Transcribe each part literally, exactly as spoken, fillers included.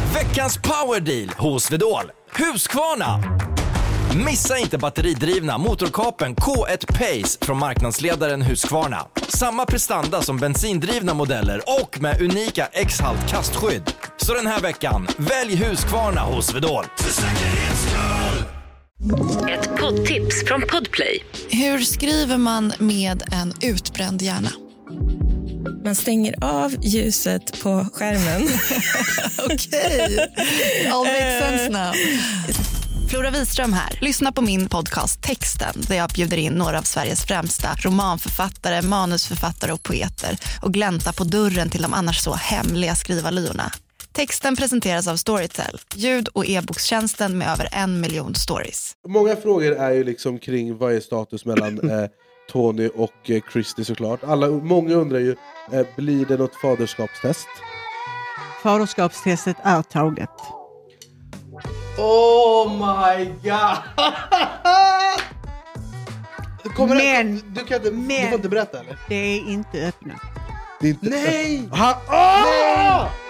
Veckans powerdeal hos Swedol. Husqvarna. Missa inte batteridrivna motorkapen K ett Pace från marknadsledaren Husqvarna. Samma prestanda som bensindrivna modeller och med unika X-halt kastskydd. Så den här veckan, välj Husqvarna hos Swedol. Ett poddtips från Podplay. Hur skriver man med en utbränd hjärna? Man stänger av ljuset på skärmen. Okej, all makes sense now. Flora Wiström här. Lyssna på min podcast Texten där jag bjuder in några av Sveriges främsta romanförfattare, manusförfattare och poeter och glänta på dörren till de annars så hemliga skrivarlyorna. Texten presenteras av Storytel, ljud- och e-bokstjänsten med över en miljon stories. Många frågor är ju liksom kring vad är status mellan eh, Tony och eh, Christy såklart. Alla, många undrar ju, eh, blir det något faderskapstest? Faderskapstestet är taget. Oh my god! Kommer Men, det, du, kan inte, men, du får inte berätta eller? Det är inte öppnat. Det är inte Nej! Ha, oh! Nej!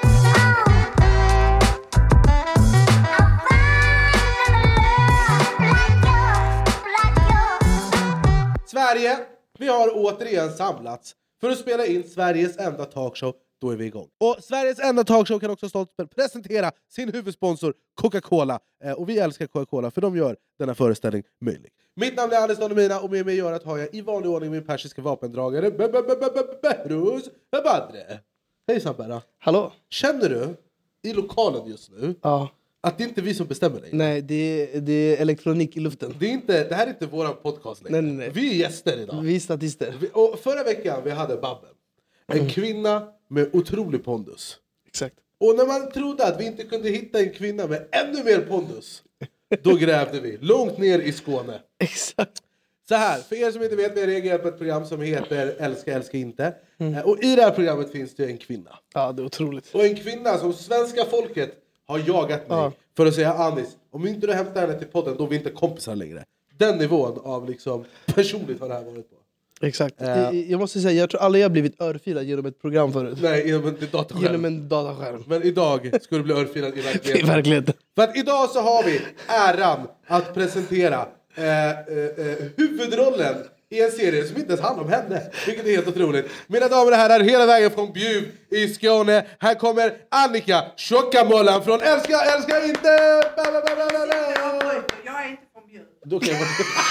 Sverige, vi har återigen samlats för att spela in Sveriges enda talkshow. Då är vi igång. Och Sveriges enda talkshow kan också stolt presentera sin huvudsponsor Coca-Cola. Eh, och vi älskar Coca-Cola för de gör denna föreställning möjlig. Mitt namn är Anders Donomina och med mig gör att har jag i vanlig ordning min persiska vapendragare Behrouz Badre. Hejsan Berra. Hallå? Känner du i lokalen just nu Ja. att det inte är vi som bestämmer dig? Nej, det är, det är elektronik i luften. Det, är inte, det här är inte våran podcast längre. Nej, nej, nej. Vi är gäster idag. Vi är statister. Vi, och förra veckan vi hade Babben. En Mm. kvinna med otrolig pondus. Exakt. Och när man trodde att vi inte kunde hitta en kvinna med ännu mer pondus, då grävde vi långt ner i Skåne. Exakt. Så här, för er som inte vet, vi reagerar på ett program som heter Älska, älska inte. Mm. Och i det här programmet finns det en kvinna. Ja, det är otroligt. Och en kvinna som svenska folket har jagat mig ja. för att säga Anis, om inte du hämtar henne till podden, då är vi inte kompisar längre. Den nivån av liksom personligt har det här varit på. Exakt. Uh, jag måste säga, jag tror aldrig jag har blivit örfilad genom ett program förut. Nej, genom en dataskärm. Genom en dataskärm. Men idag ska du bli örfilad i verkligheten. I verkligheten. För att idag så har vi äran att presentera eh, eh, huvudrollen i en serie som inte ens handlar om henne. Vilket är helt otroligt. Mina damer och herrar, hela vägen från Bjuv i Skåne. Här kommer Annika Tjockamollan från Älska, älska inte! Jag är inte från Bjuv. Då kan jag vara...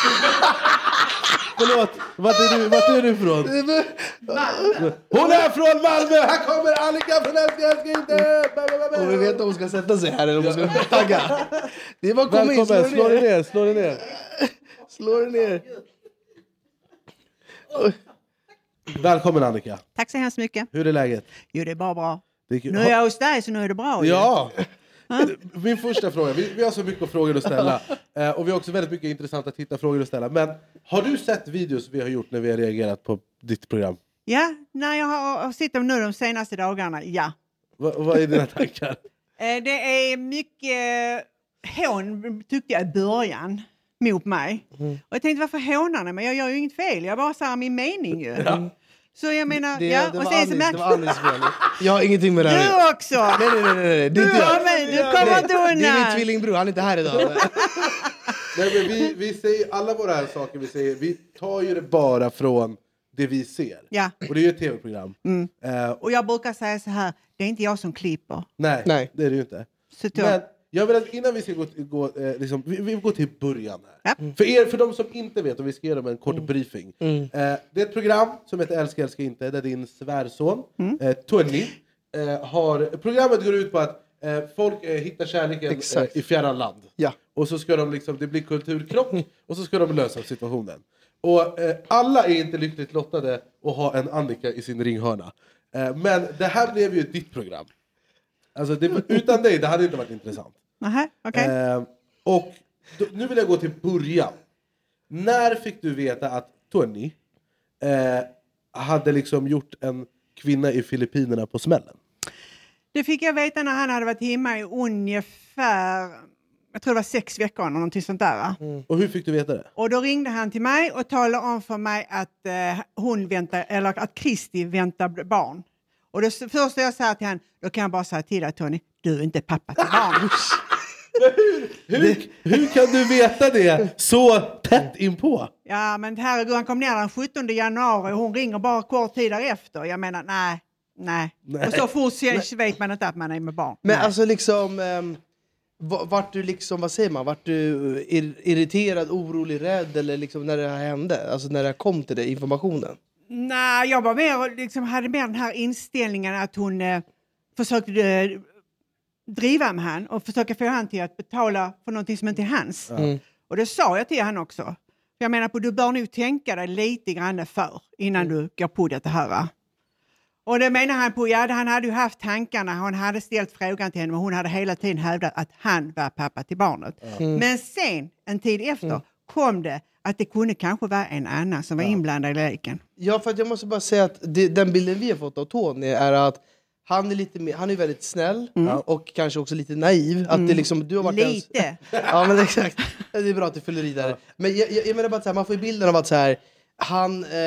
Förlåt, vart är du, vart är du från? Malmö. Hon är från Malmö! Här kommer Annika från Älska, älska inte! Och vi vet om hon ska sätta sig här eller om hon ska tagga. Det är bara att komma in, slå, slå dig ner, slå dig ner. Slå dig ner. Välkommen Annika. Tack så hemskt mycket. Hur är läget? Jo, det är bara bra. Det är... Nu är jag hos dig så nu är det bra. Ja! Min första fråga, vi, vi har så mycket frågor att ställa eh, och vi har också väldigt mycket intressanta tittarfrågor att ställa. Men har du sett videos vi har gjort när vi har reagerat på ditt program? Ja, när jag har, har sett dem nu de senaste dagarna, ja. Va, vad är dina tankar? eh, det är mycket hån, tyckte jag i början, mot mig. Mm. Och jag tänkte, varför hånar ni? Men jag gör ju inget fel, jag bara säger min mening ju. Ja. Så jag menar, det, ja, det och var sen Anis, så märk- det var Anis fel. Jag har ingenting med det här. Du också! Nej, nej, nej, nej, nej. Det är du, inte jag. men, du kommer nej, inte undan. Det är min tvillingbror, han är inte här idag. Nej, men vi, vi säger alla våra här saker vi säger, vi tar ju det bara från det vi ser. Ja. Och det är ju ett tv-program. Mm. Uh, och jag brukar säga så här, det är inte jag som klipper. Nej, nej. Det är det ju inte. Så då... Men jag vill att innan vi ska gå, gå eh, liksom, vi, vi går till början här. Ja. Mm. För er, för de som inte vet, och vi ska ge dem en kort mm. briefing. Mm. Eh, det är ett program som heter Älska, älska inte, där din svärson, mm. eh, Tony, eh, har... Programmet går ut på att eh, folk eh, hittar kärleken eh, i fjärran land. Ja. Och så ska de liksom, det blir kulturkrock, mm. och så ska de lösa situationen. Och eh, alla är inte lyckligt lottade att ha en Annika i sin ringhörna. Eh, men det här blev ju ditt program. Alltså det, utan dig, det hade inte varit intressant. Aha, okay. eh, och då, nu vill jag gå till början. När fick du veta att Tony eh, hade liksom gjort en kvinna i Filippinerna på smällen? Det fick jag veta när han hade varit hemma i ungefär, jag tror det var sex veckor eller någonting sånt där. Va? Mm. Och hur fick du veta det? Och då ringde han till mig och talade om för mig att eh, hon väntar, eller att Christy väntar barn. Och det första jag sa till han, då kan jag bara säga till dig Tony, du är inte pappa till barn. hur, hur, hur kan du veta det så tätt inpå? Ja, men herregud, han kom ner den sjuttonde januari och hon ringer bara kort tid därefter. Jag menar, nej, nej. nej. Och så fort vet man inte att man är med barn. Men nej. alltså liksom, um, vart du liksom, vad säger man, vart du ir- irriterad, orolig, rädd eller liksom när det här hände? Alltså när det kom till det, informationen? Nej, jag var mer, liksom, hade mer den här inställningen att hon eh, försökte eh, driva med han och försöka få han till att betala för någonting som inte är hans. Mm. Och det sa jag till han också. Jag menar på, du bör nog tänka dig lite grann för innan mm. du går på det här. Och det menar han på, ja, han hade ju haft tankarna, han hade ställt frågan till henne och hon hade hela tiden hävdat att han var pappa till barnet. Mm. Men sen, en tid efter, mm. kom det att det kunde kanske vara en annan som var ja. inblandad i leken. Ja, för att jag måste bara säga att det, den bilden vi har fått av Tony är att han är lite mer, han är väldigt snäll mm. och kanske också lite naiv. Att mm. det liksom, du har varit lite. En, ja, men exakt. Det är bra att du fyller i där. Men jag, jag, jag menar bara att så här, man får ju bilden av att så här, han eh,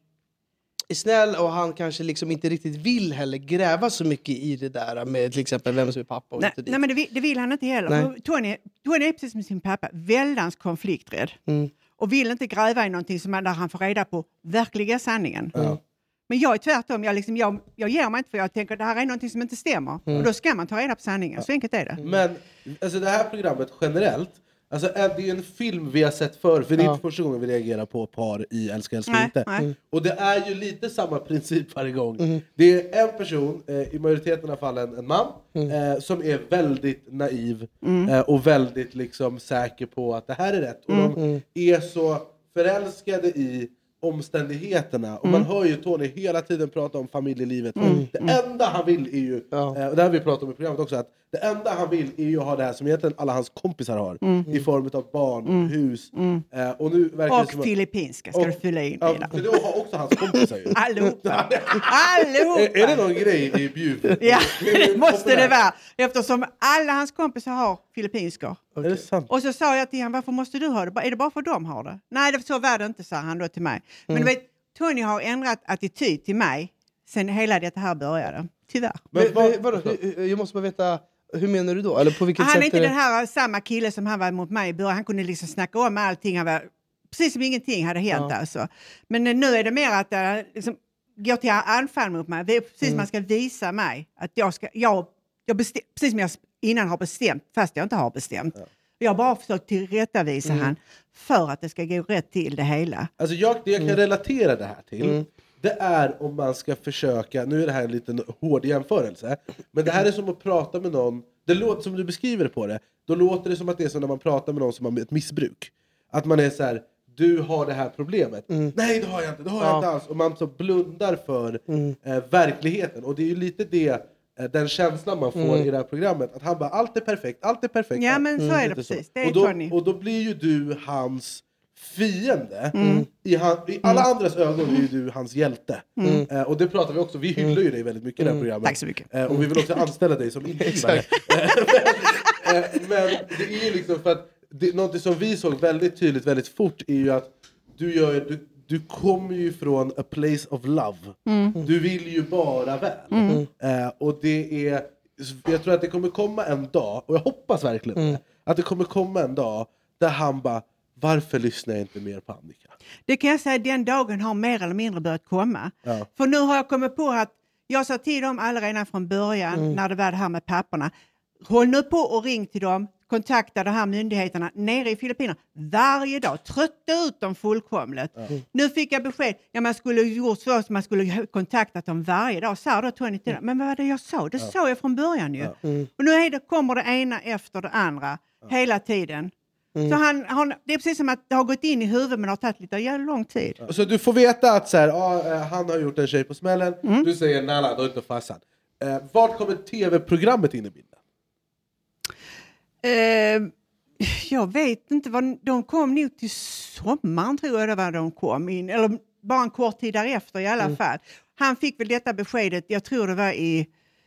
är snäll och han kanske liksom inte riktigt vill heller gräva så mycket i det där med till exempel vem som är pappa och nej, inte dit. Nej, men det vill, det vill han inte heller. Tony, Tony är precis som sin pappa, väldans konflikträdd. Mm. Och vill inte gräva i någonting som där han får reda på verkliga sanningen. Mm. Men jag är tvärtom, jag, liksom, jag, jag ger mig inte för jag tänker att det här är någonting som inte stämmer. Mm. Och då ska man ta reda på sanningen, så enkelt är det. Men alltså, det här programmet generellt, alltså, det är en film vi har sett förr, för det är ja. inte första gången vi reagerar på par i Älskar älskar nej, inte. Nej. Och det är ju lite samma princip varje gång. Mm. Det är en person, eh, i majoriteten av fallen en man, mm. eh, som är väldigt naiv mm. eh, och väldigt liksom säker på att det här är rätt. Och mm. de är så förälskade i omständigheterna. Och mm. man hör ju Tony hela tiden prata om familjelivet. Mm. Det enda han vill är ju, ja. eh, och det har vi pratat om i programmet också, att det enda han vill är ju att ha det här som egentligen alla hans kompisar har. Mm. I form av barn, mm. hus. Mm. Eh, och nu verkar och filippinska ska och, du fylla in ja, för då har också hans kompisar ju. Allihopa. Allihopa. Är, är det någon grej i Bjuv? Ja, det måste det vara. Eftersom alla hans kompisar har filippinska. Okay. Är det sant? Och så sa jag till honom, varför måste du ha det? Är det bara för de har det? Nej, det så var det inte, sa han då till mig. Men mm. du vet, Tony har ändrat attityd till mig sen hela det här började. Tyvärr. Men, men, vadå, jag måste bara veta, hur menar du då? Eller på vilket han sätt är inte är det... den här samma kille som han var mot mig i början. Han kunde liksom snacka om allting. Han var, precis som ingenting hade hänt ja. alltså. Men nu är det mer att det liksom, går till anfall mot mig. Det är precis som mm. man ska visa mig att jag ska, jag, jag bestäm, precis som jag innan har bestämt, fast jag inte har bestämt. Ja. Jag har bara försökt tillrättavisa mm. han för att det ska gå rätt till det hela. Alltså jag, det jag kan mm. relatera det här till, mm. det är om man ska försöka, nu är det här en liten hård jämförelse, men det här är som att prata med någon, det låter som du beskriver på det, då låter det som att det är som när man pratar med någon som har ett missbruk. Att man är så här, du har det här problemet. Mm. Nej, det har jag inte, det har ja. jag inte alls. Och man så blundar för mm. eh, verkligheten. Och det är ju lite det, den känslan man får mm. i det här programmet, att han bara, allt är perfekt, allt är perfekt. Ja, men så mm. är det precis. Det är och, då, och då blir ju du hans fiende. Mm. I, han, I alla mm. andras ögon är ju du hans hjälte. Mm. Eh, och det pratar vi också, vi hyllar mm. ju dig väldigt mycket i det här programmet. Tack så mycket. Eh, och vi vill också anställa dig som inköpare. men, eh, men det är ju liksom för att det, något som vi såg väldigt tydligt, väldigt fort, är ju att du gör du, Du kommer ju från a place of love. Mm. Du vill ju bara väl. Mm. Eh, och det är, jag tror att det kommer komma en dag, och jag hoppas verkligen mm. att det kommer komma en dag där han bara, varför lyssnar jag inte mer på Annika? Det kan jag säga, den dagen har mer eller mindre börjat komma. Ja. För nu har jag kommit på att jag sa till dem alla redan från början mm. när det var det här med papporna. Håll nu på och ring till dem. Kontakta de här myndigheterna nere i Filippinerna varje dag. Trötta ut dem fullkomligt. Mm. Nu fick jag besked. Ja, man skulle gjort så att man skulle kontaktat dem varje dag. Så då Tony till mm. Men vad var det jag sa? Det ja. sa jag från början ju. Ja. Mm. Och nu är det, kommer det ena efter det andra. Ja. Hela tiden. Mm. Så han, han, det är precis som att det har gått in i huvudet, men det har tagit lite jävla lång tid. Ja. Så du får veta att så här, ah, han har gjort en tjej på smällen. Mm. Du säger nej, nej, då är inte farsan. Eh, vart kommer tv-programmet in i bilden? Uh, jag vet inte vad de kom nu till sommaren, tror jag det var de kom in, eller bara en kort tid därefter i alla mm. fall. Han fick väl detta beskedet, jag tror det var i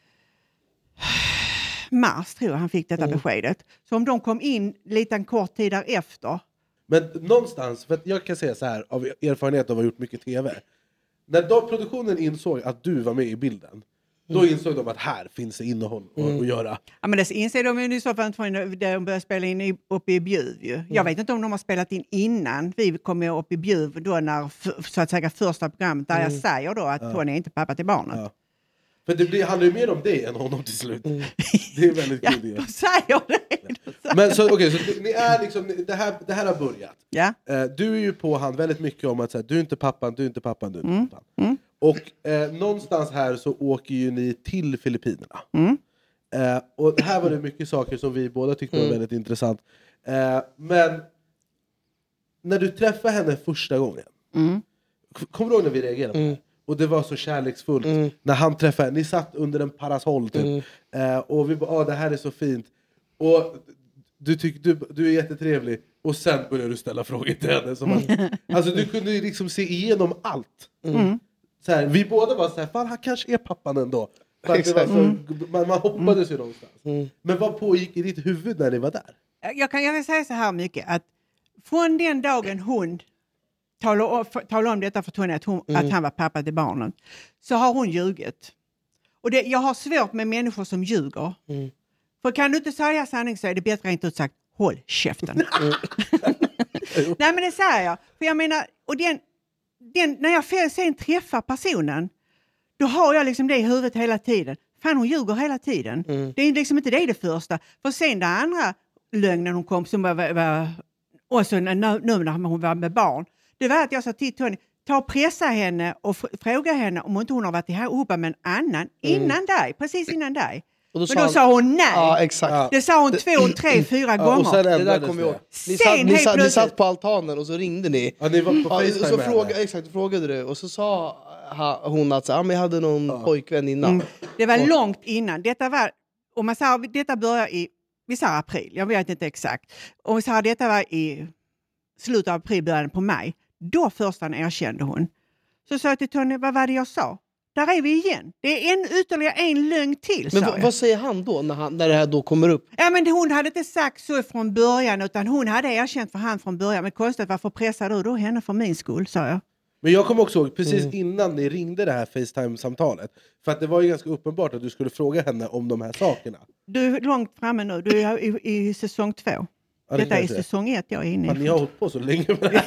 mars, tror jag han fick detta mm. beskedet. Så om de kom in lite en kort tid därefter. Men någonstans, för att jag kan säga så här av erfarenhet av att ha gjort mycket tv, när då produktionen insåg att du var med i bilden, Då insåg de att här finns det innehåll mm. att göra. Ja, men det inser de ju i så fall när de började spela in uppe i Bjuv ju. Mm. Jag vet inte om de har spelat in innan vi kommer upp i Bjuv då när så att säga första programmet där mm. jag säger då att ja. Tony är inte pappa till barnet. Ja. För det blir, handlar ju mer om det än honom till slut. Mm. Det är väldigt kul. Ja, då säger det. Ja. Men så okej, okay, så ni är liksom, det här, det här har börjat. Ja. Uh, du är ju på han väldigt mycket om att säga, du är inte pappan, du är inte pappan, du är inte mm. pappan. Mm. Och eh, någonstans här så åker ju ni till Filippinerna. Mm. Eh, och här var det mycket saker som vi båda tyckte mm. var väldigt intressant. Eh, men när du träffade henne första gången, mm. kommer du ihåg när vi reagerade? Mm. Och det var så kärleksfullt. Mm. När han träffade, ni satt under en parasoll typ. Mm. Eh, och vi bara, ah, det här är så fint. Och du, tyck, du, du är jättetrevlig. Och sen började du ställa frågor till henne. Som att, alltså du kunde ju liksom se igenom allt. Mm. Så här, vi båda var så här, fan han kanske är pappan ändå. För att det var så, mm. man, man hoppades mm. ju någonstans. Mm. Men vad pågick i ditt huvud när ni var där? Jag kan, jag kan säga så här mycket. Att från den dagen hon talade, talade om detta för Tony, att, hon, mm. att han var pappa till barnen, så har hon ljugit. Och det, jag har svårt med människor som ljuger. Mm. För kan du inte säga sanning så är det bättre inte utsagt, håll käften. Mm. Nej men det säger jag. För jag menar, och den... Den, när jag sen träffar personen, då har jag liksom det i huvudet hela tiden. Fan, hon ljuger hela tiden. Mm. Det är liksom inte det det första. För sen det andra lögnen hon kom, som var, var också nu när hon var med barn, det var att jag sa till Tony, ta och pressa henne och f- fråga henne om inte hon har varit ihop med en annan mm. innan dig, precis innan dig. Då Men då han, sa hon nej. Ja, exakt. Det sa hon två, tre, fyra ja, gånger. Och sen det där kom jag. Ni, satt, ni, satt, ni satt på altanen och så ringde ni. Ja, ni var på ja, och så fråga, exakt, frågade du. Och så sa hon att ah, men jag hade någon ja. pojkvän innan. Mm. Det var och. långt innan. Detta var, om man sa, detta började i, vi sa april, jag vet inte exakt. Om vi sa detta var i slutet av april, början på maj. Då först erkände hon. Så sa jag till Tony, vad var det jag sa? Där är vi igen. Det är en ytterligare en lögn till. Men v- vad säger han då när, han, när det här då kommer upp? Ja, men hon hade inte sagt så från början, utan hon hade erkänt för han från början. Men konstigt, varför pressar du då henne för min skull, sa jag. Men jag kommer också ihåg, precis mm. innan ni ringde det här FaceTime-samtalet. För att det var ju ganska uppenbart att du skulle fråga henne om de här sakerna. Du är långt framme nu. Du är i, i säsong två. Ja, det Detta är säsong ett jag är inne i. Ja, ni har hållit på så länge med det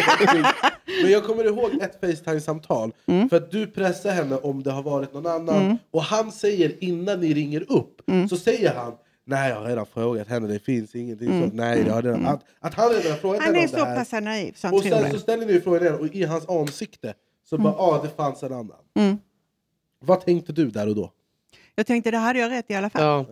här. Men jag kommer ihåg ett FaceTime-samtal. Mm. För att du pressar henne om det har varit någon annan. Mm. Och han säger innan ni ringer upp. Mm. Så säger han, nej jag har redan frågat henne, det finns ingenting. Mm. Så, nej, jag har redan, att, att han redan har frågat han henne om det här. Han är så pass naiv. Så och sen så ställer ni frågan igen. Och i hans ansikte så mm. bara, ja ah, det fanns en annan. Mm. Vad tänkte du där och då? Jag tänkte, det hade jag rätt i alla fall. Ja.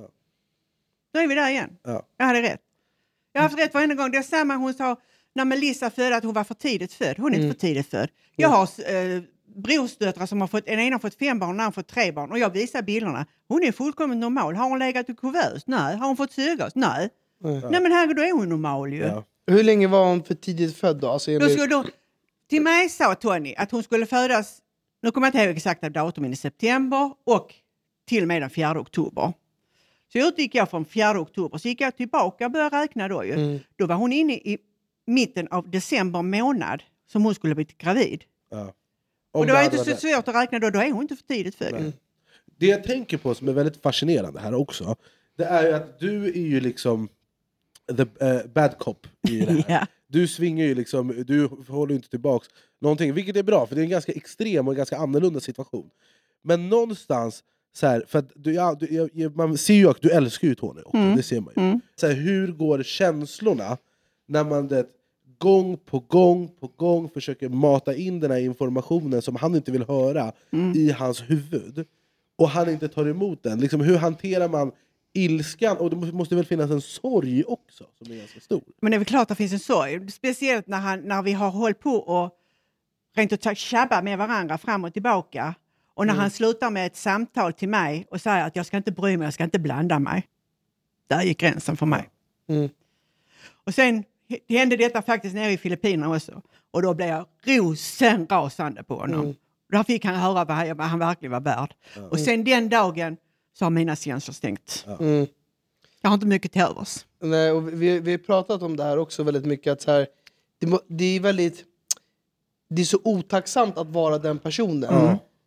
Då är vi där igen. Ja. Jag hade rätt. Jag har haft rätt varje gång. Det är samma hon sa när Melissa födde att hon var för tidigt född. Hon är mm. inte för tidigt född. Jag har eh, brorsdöttrar som har fått, en ena har fått fem barn och en annan fått tre barn. Och jag visar bilderna. Hon är fullkomligt normal. Har hon legat i kuvös? Nej. Har hon fått sugas? Nej. Mm. Nej men här då är hon normal ju. Ja. Hur länge var hon för tidigt född då? Alltså, då skulle då, till mig sa Tony att hon skulle födas, nu kommer jag inte ihåg exakta datumen, i september och till och med den fjärde oktober. Så utgick jag från fjärde oktober. Så gick jag tillbaka och började räkna då ju. Mm. Då var hon inne i mitten av december månad som hon skulle bli gravid. Ja. Och det var inte så det. svårt att räkna då. Då är hon inte för tidigt född. Mm. Det jag tänker på som är väldigt fascinerande här också. Det är ju att du är ju liksom the uh, bad cop i det här. Yeah. Du svingar ju liksom, du håller inte tillbaks någonting. Vilket är bra för det är en ganska extrem och en ganska annorlunda situation. Men någonstans så här, för att du, ja, du, jag, man ser ju att du älskar ju Tony också, mm. det ser man ju. Mm. Så här, hur går känslorna när man det, gång på gång på gång försöker mata in den här informationen som han inte vill höra mm. i hans huvud och han inte tar emot den. Liksom, hur hanterar man ilskan? Och det måste väl finnas en sorg också som är ganska stor. Men det är väl klart att det finns en sorg. Speciellt när, han, när vi har hållit på och rent ut sagt tjabba med varandra fram och tillbaka. Och när mm. han slutar med ett samtal till mig och säger att jag ska inte bry mig, jag ska inte blanda mig. Där gick gränsen för mig. Mm. Och sen hände detta faktiskt nere i Filippinerna också. Och då blev jag rosenrasande på honom. Mm. Där fick han höra vad han, vad han verkligen var värd. Mm. Och sen den dagen så har mina känslor stängt. Mm. Jag har inte mycket till övers. Nej, och vi, vi har pratat om det här också väldigt mycket. Att så här, det, det är väldigt... Det är så otacksamt att vara den personen. Mm.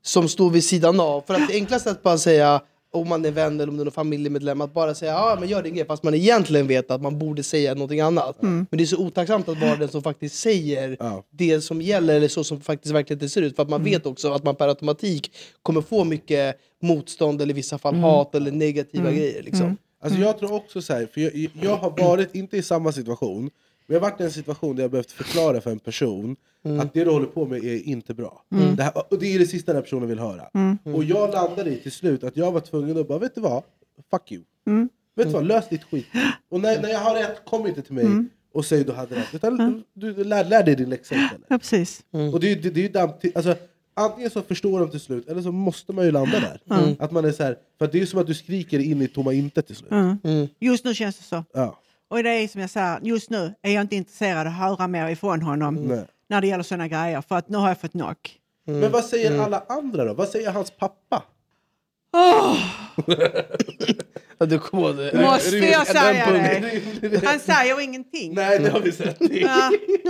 som står vid sidan av. För att det enklaste är att bara säga, om man är vän eller om det är någon familjemedlem, att bara säga, ja men gör din grej, fast man egentligen vet att man borde säga någonting annat. Mm. Men det är så otacksamt att vara den som faktiskt säger ja. det som gäller, eller så som faktiskt verkligheten ser ut. För att man mm. vet också att man per automatik kommer få mycket motstånd, eller i vissa fall mm. hat eller negativa mm. grejer liksom. Mm. Alltså jag tror också så här, för jag, jag har varit, inte i samma situation, men jag har varit i en situation där jag behövt förklara för en person mm. att det du håller på med är inte bra. Mm. Det här, och det är det sista den personen vill höra. Mm. Och jag landade i till slut att jag var tvungen att bara, vet du vad? Fuck you. Mm. Vet du vad? Lös ditt skit. Och när, när jag har rätt, kom inte till mig mm. och säg du hade rätt. Utan mm. du, du lär, lär dig din läxa. Ja, precis. Mm. Och det, det, det är ju damt, alltså, antingen så förstår de till slut, eller så måste man ju landa där. Mm. Att man är så här, för det är som att du skriker in i tomma intet till slut. Mm. Mm. Just nu känns det så. Ja. Och det är som jag säger, just nu är jag inte intresserad av att höra mer ifrån honom mm. när det gäller sådana grejer. För att nu har jag fått nog. Mm. Men vad säger mm. alla andra då? Vad säger hans pappa? Oh. Ja, du kommer det. Måste jag säga det? Han säger ingenting. Nej, det har vi sett. Ja. Jag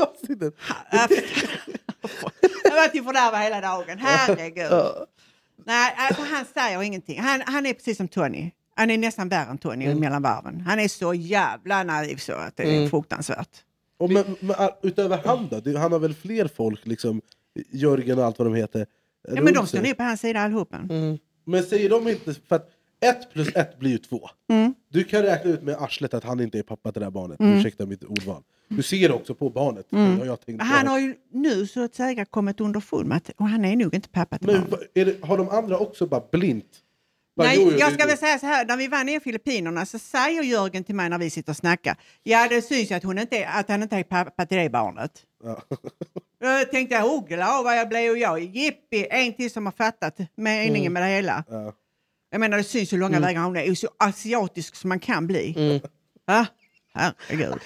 har varit ju fördärvad hela dagen. Herregud. Ja. Nej, alltså, han säger ingenting. Han, han är precis som Tony. Han är nästan värre än Tony mm. mellan varven. Han är så jävla naiv så att det är mm. fruktansvärt. Och men, men, utöver han då? Han har väl fler folk, liksom Jörgen och allt vad de heter. Ja, men de står ner på hans sida allihopa. Mm. Men säger de inte, för att ett plus ett blir ju två. Mm. Du kan räkna ut med arslet att han inte är pappa till det där barnet. Mm. Ursäkta mitt ordval. Du ser också på barnet. Mm. Har jag tänkt han har ju nu så att säga kommit under full med att och han är nog inte pappa till men barnet. Är det, har de andra också bara blint? Bara, Nej, jo, jo, jag ska jo. väl säga så här, när vi var nere i Filippinerna så säger Jörgen till mig när vi sitter och snackar. Ja, det syns ju att, hon inte är, att han inte är pappa till det barnet. Ja. Då tänkte jag, oh glad vad jag blev och jag. Jippi, en till som har fattat meningen mm. med det hela. Ja. Jag menar, det syns ju långa mm. vägar. Hon är ju så asiatisk som man kan bli. Mm. Ja, herregud.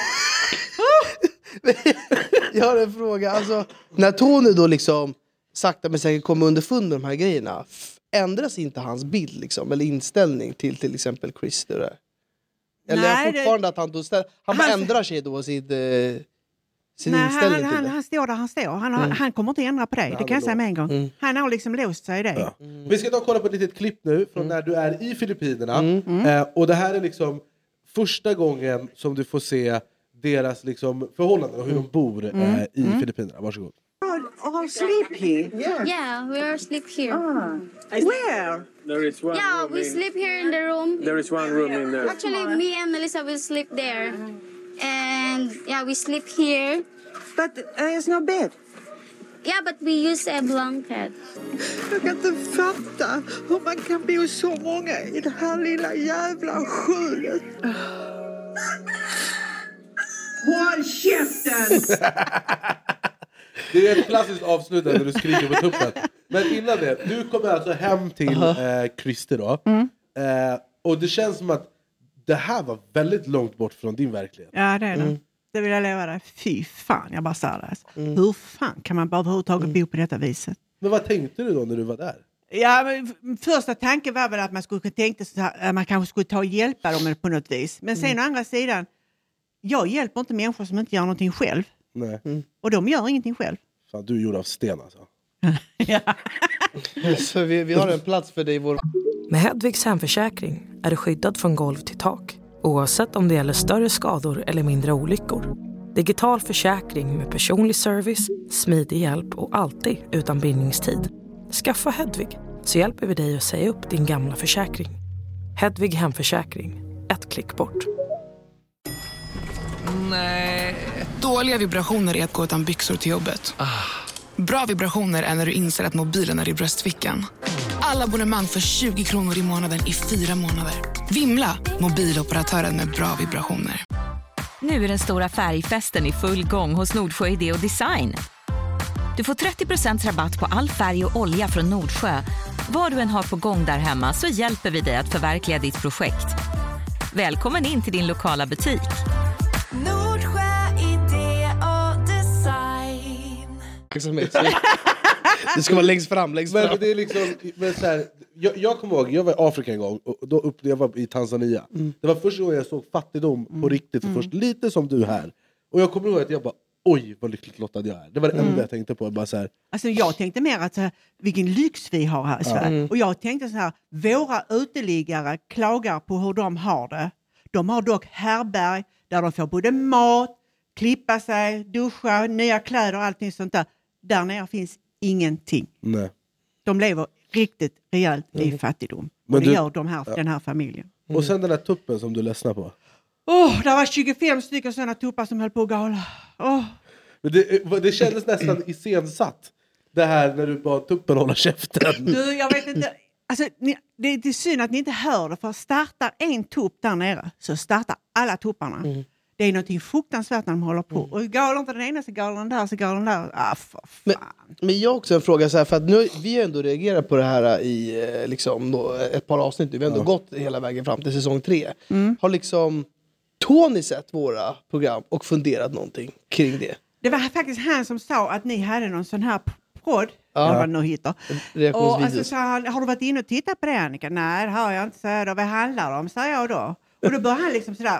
Jag har en fråga. Alltså, när Tony då liksom sakta men säkert kommer underfund med de här grejerna, ändras inte hans bild liksom, eller inställning till till exempel Chris där? Eller Nej, är fortfarande det... att han då ställ... han, han ändrar sig då sitt, eh, sin Nej, inställning han, till han, det? Han står där han står. Han, har, mm. han kommer inte ändra på det. Det kan jag säga med en gång. Mm. Han har liksom låst sig i det. Ja. Mm. Vi ska ta och kolla på ett litet klipp nu från mm. när du är i Filippinerna. Mm. Mm. Eh, och det här är liksom första gången som du får se deras liksom förhållanden och hur de bor eh, mm. i mm. Filippinerna. Varsågod. Oh, sleep here? Yeah. Yeah, we are sleep here. Ah. Where? There is one yeah, room we in... sleep here in the room. There is one room in there. Actually, me and Melissa will sleep there. And yeah, we sleep here. But there's no bed. Yeah, but we use a blanket. Jag kan inte fatta hur man kan bo så många i det här lilla jävla skjulet. Håll käften! Det är ett klassiskt avslut när du skriker på tuppen. Men innan det, du kommer alltså hem till uh-huh. eh, Christer då. Mm. Eh, och det känns som att det här var väldigt långt bort från din verklighet. Ja, det är det. Mm. Det vill jag leva dig. Fy fan, jag bara sa det. Mm. Hur fan kan man bara överhuvudtaget mm. bo på detta viset? Men vad tänkte du då när du var där? Ja, men första tanken var väl att man skulle tänka att man kanske skulle ta och hjälpa dem på något vis. Men sen mm. å andra sidan, jag hjälper inte människor som inte gör någonting själv. Nej. Mm. Och de gör ingenting själv. Fan, du är gjord av sten alltså. Ja. Så vi, vi har en plats för dig i vår... Med Hedvigs hemförsäkring är du skyddad från golv till tak. Oavsett om det gäller större skador eller mindre olyckor. Digital försäkring med personlig service, smidig hjälp och alltid utan bindningstid. Skaffa Hedvig så hjälper vi dig att säga upp din gamla försäkring. Hedvig hemförsäkring. Ett klick bort. Nej. Dåliga vibrationer är att gå utan byxor till jobbet. Ah. Bra vibrationer är när du inser att mobilen är i bröstfickan. Alla abonnemang för tjugo kronor i månaden i fyra månader. Vimla, mobiloperatören med bra vibrationer. Nu är den stora färgfesten i full gång hos Nordsjö Idé och Design. Du får trettio procent rabatt på all färg och olja från Nordsjö. Vad du än har på gång där hemma så hjälper vi dig att förverkliga ditt projekt. Välkommen in till din lokala butik. Nordsjö Idé och Design. Det ska vara längst fram, längst fram. Men det är liksom, men så här, jag, jag kommer ihåg, jag var i Afrika en gång och då upp, jag var i Tanzania. Mm. Det var första gången jag såg fattigdom mm. på riktigt för mm. först, lite som du här. Och jag kommer ihåg att jag bara, oj vad lyckligt lottad jag är. Det var det enda Mm. jag tänkte på. Bara så här. Alltså jag tänkte mer att så här, vilken lyx vi har här i Sverige. Mm. Och jag tänkte så här, våra uteliggare klagar på hur de har det. De har dock härberg där de får både mat, klippa sig, duscha, nya kläder och allting sånt där. Där nere finns ingenting. Nej. De lever riktigt rejält Mm. i fattigdom. Men Och det du- gör de här, ja. den här familjen. Och sen den där tuppen som du ledsnar på. Åh, oh, det var tjugofem stycken sådana tuppar som höll på att gala. Åh. Men det, det kändes nästan iscensatt. Det här när du bara tuppen håller käften. Du, jag vet inte. Alltså, ni, det, det är synd att ni inte hör det. För startar en tupp där nere så startar alla tupparna. Mm. Det är något fruktansvärt när de håller på. Och galar inte den ena så galar den där så galar den där. Ah, för fan. Men, men jag har också en fråga så här, för att nu, vi har ändå reagerat på det här i eh, liksom, då, ett par avsnitt. Vi har ändå Ja. gått hela vägen fram till säsong tre. Mm. Har liksom Tony sett våra program och funderat någonting kring det? Det var faktiskt han som sa att ni hade någon sån här p- podd. Ja. Eller vad det nu heter. Och Reaktionsvideos. alltså, sa han, har du varit inne och tittat på det, Annika? Nej, det har jag inte. Så jag då, vad handlar det om? Säger jag då. Och då började han liksom sådär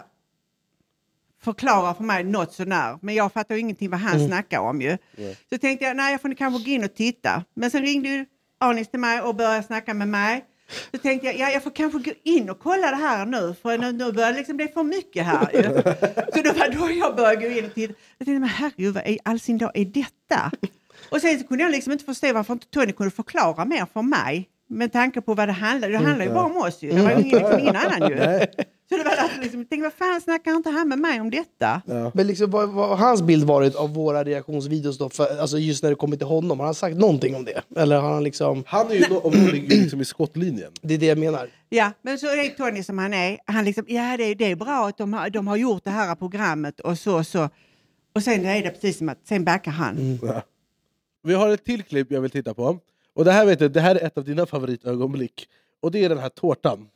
förklara för mig något sånär. Men jag fattar ju ingenting vad han Mm. snackar om ju. Nej. Så tänkte jag, nej jag får kanske gå in och titta. Men sen ringde ju Anis till mig och började snacka med mig. Så tänkte jag, ja jag får kanske gå in och kolla det här nu. För nu, nu börjar det liksom bli för mycket här ju. Så det var då jag började gå in och titta. Jag tänkte, men herregud, vad i all sin dag är detta? Och sen så kunde jag liksom inte förstå varför inte Tony kunde förklara mer för mig. Med tanke på vad det handlar. Det handlar ju bara om oss ju. Det var ju ingen, liksom, ingen annan ju. Så det var därför liksom, jag tänkte, vad fan snackar inte han med mig om detta? Ja. Men liksom, vad, vad har hans bild varit av våra reaktionsvideos då? För, alltså just när det kommer till honom. Har han sagt någonting om det? Eller har han liksom... Han är ju no- om någon ligger liksom i skottlinjen. Det är det jag menar. Ja, men så är Tony som han är. Han liksom, ja det, är- det är bra att de har, de har gjort det här programmet och så så. Och sen är det precis som att, sen backar han. Ja. Vi har ett till klipp jag vill titta på. Och det här vet du, det här är ett av dina favoritögonblick. Och det är den här tårtan.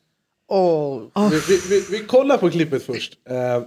Oh. Vi, vi, vi, vi kollar på klippet först. Uh,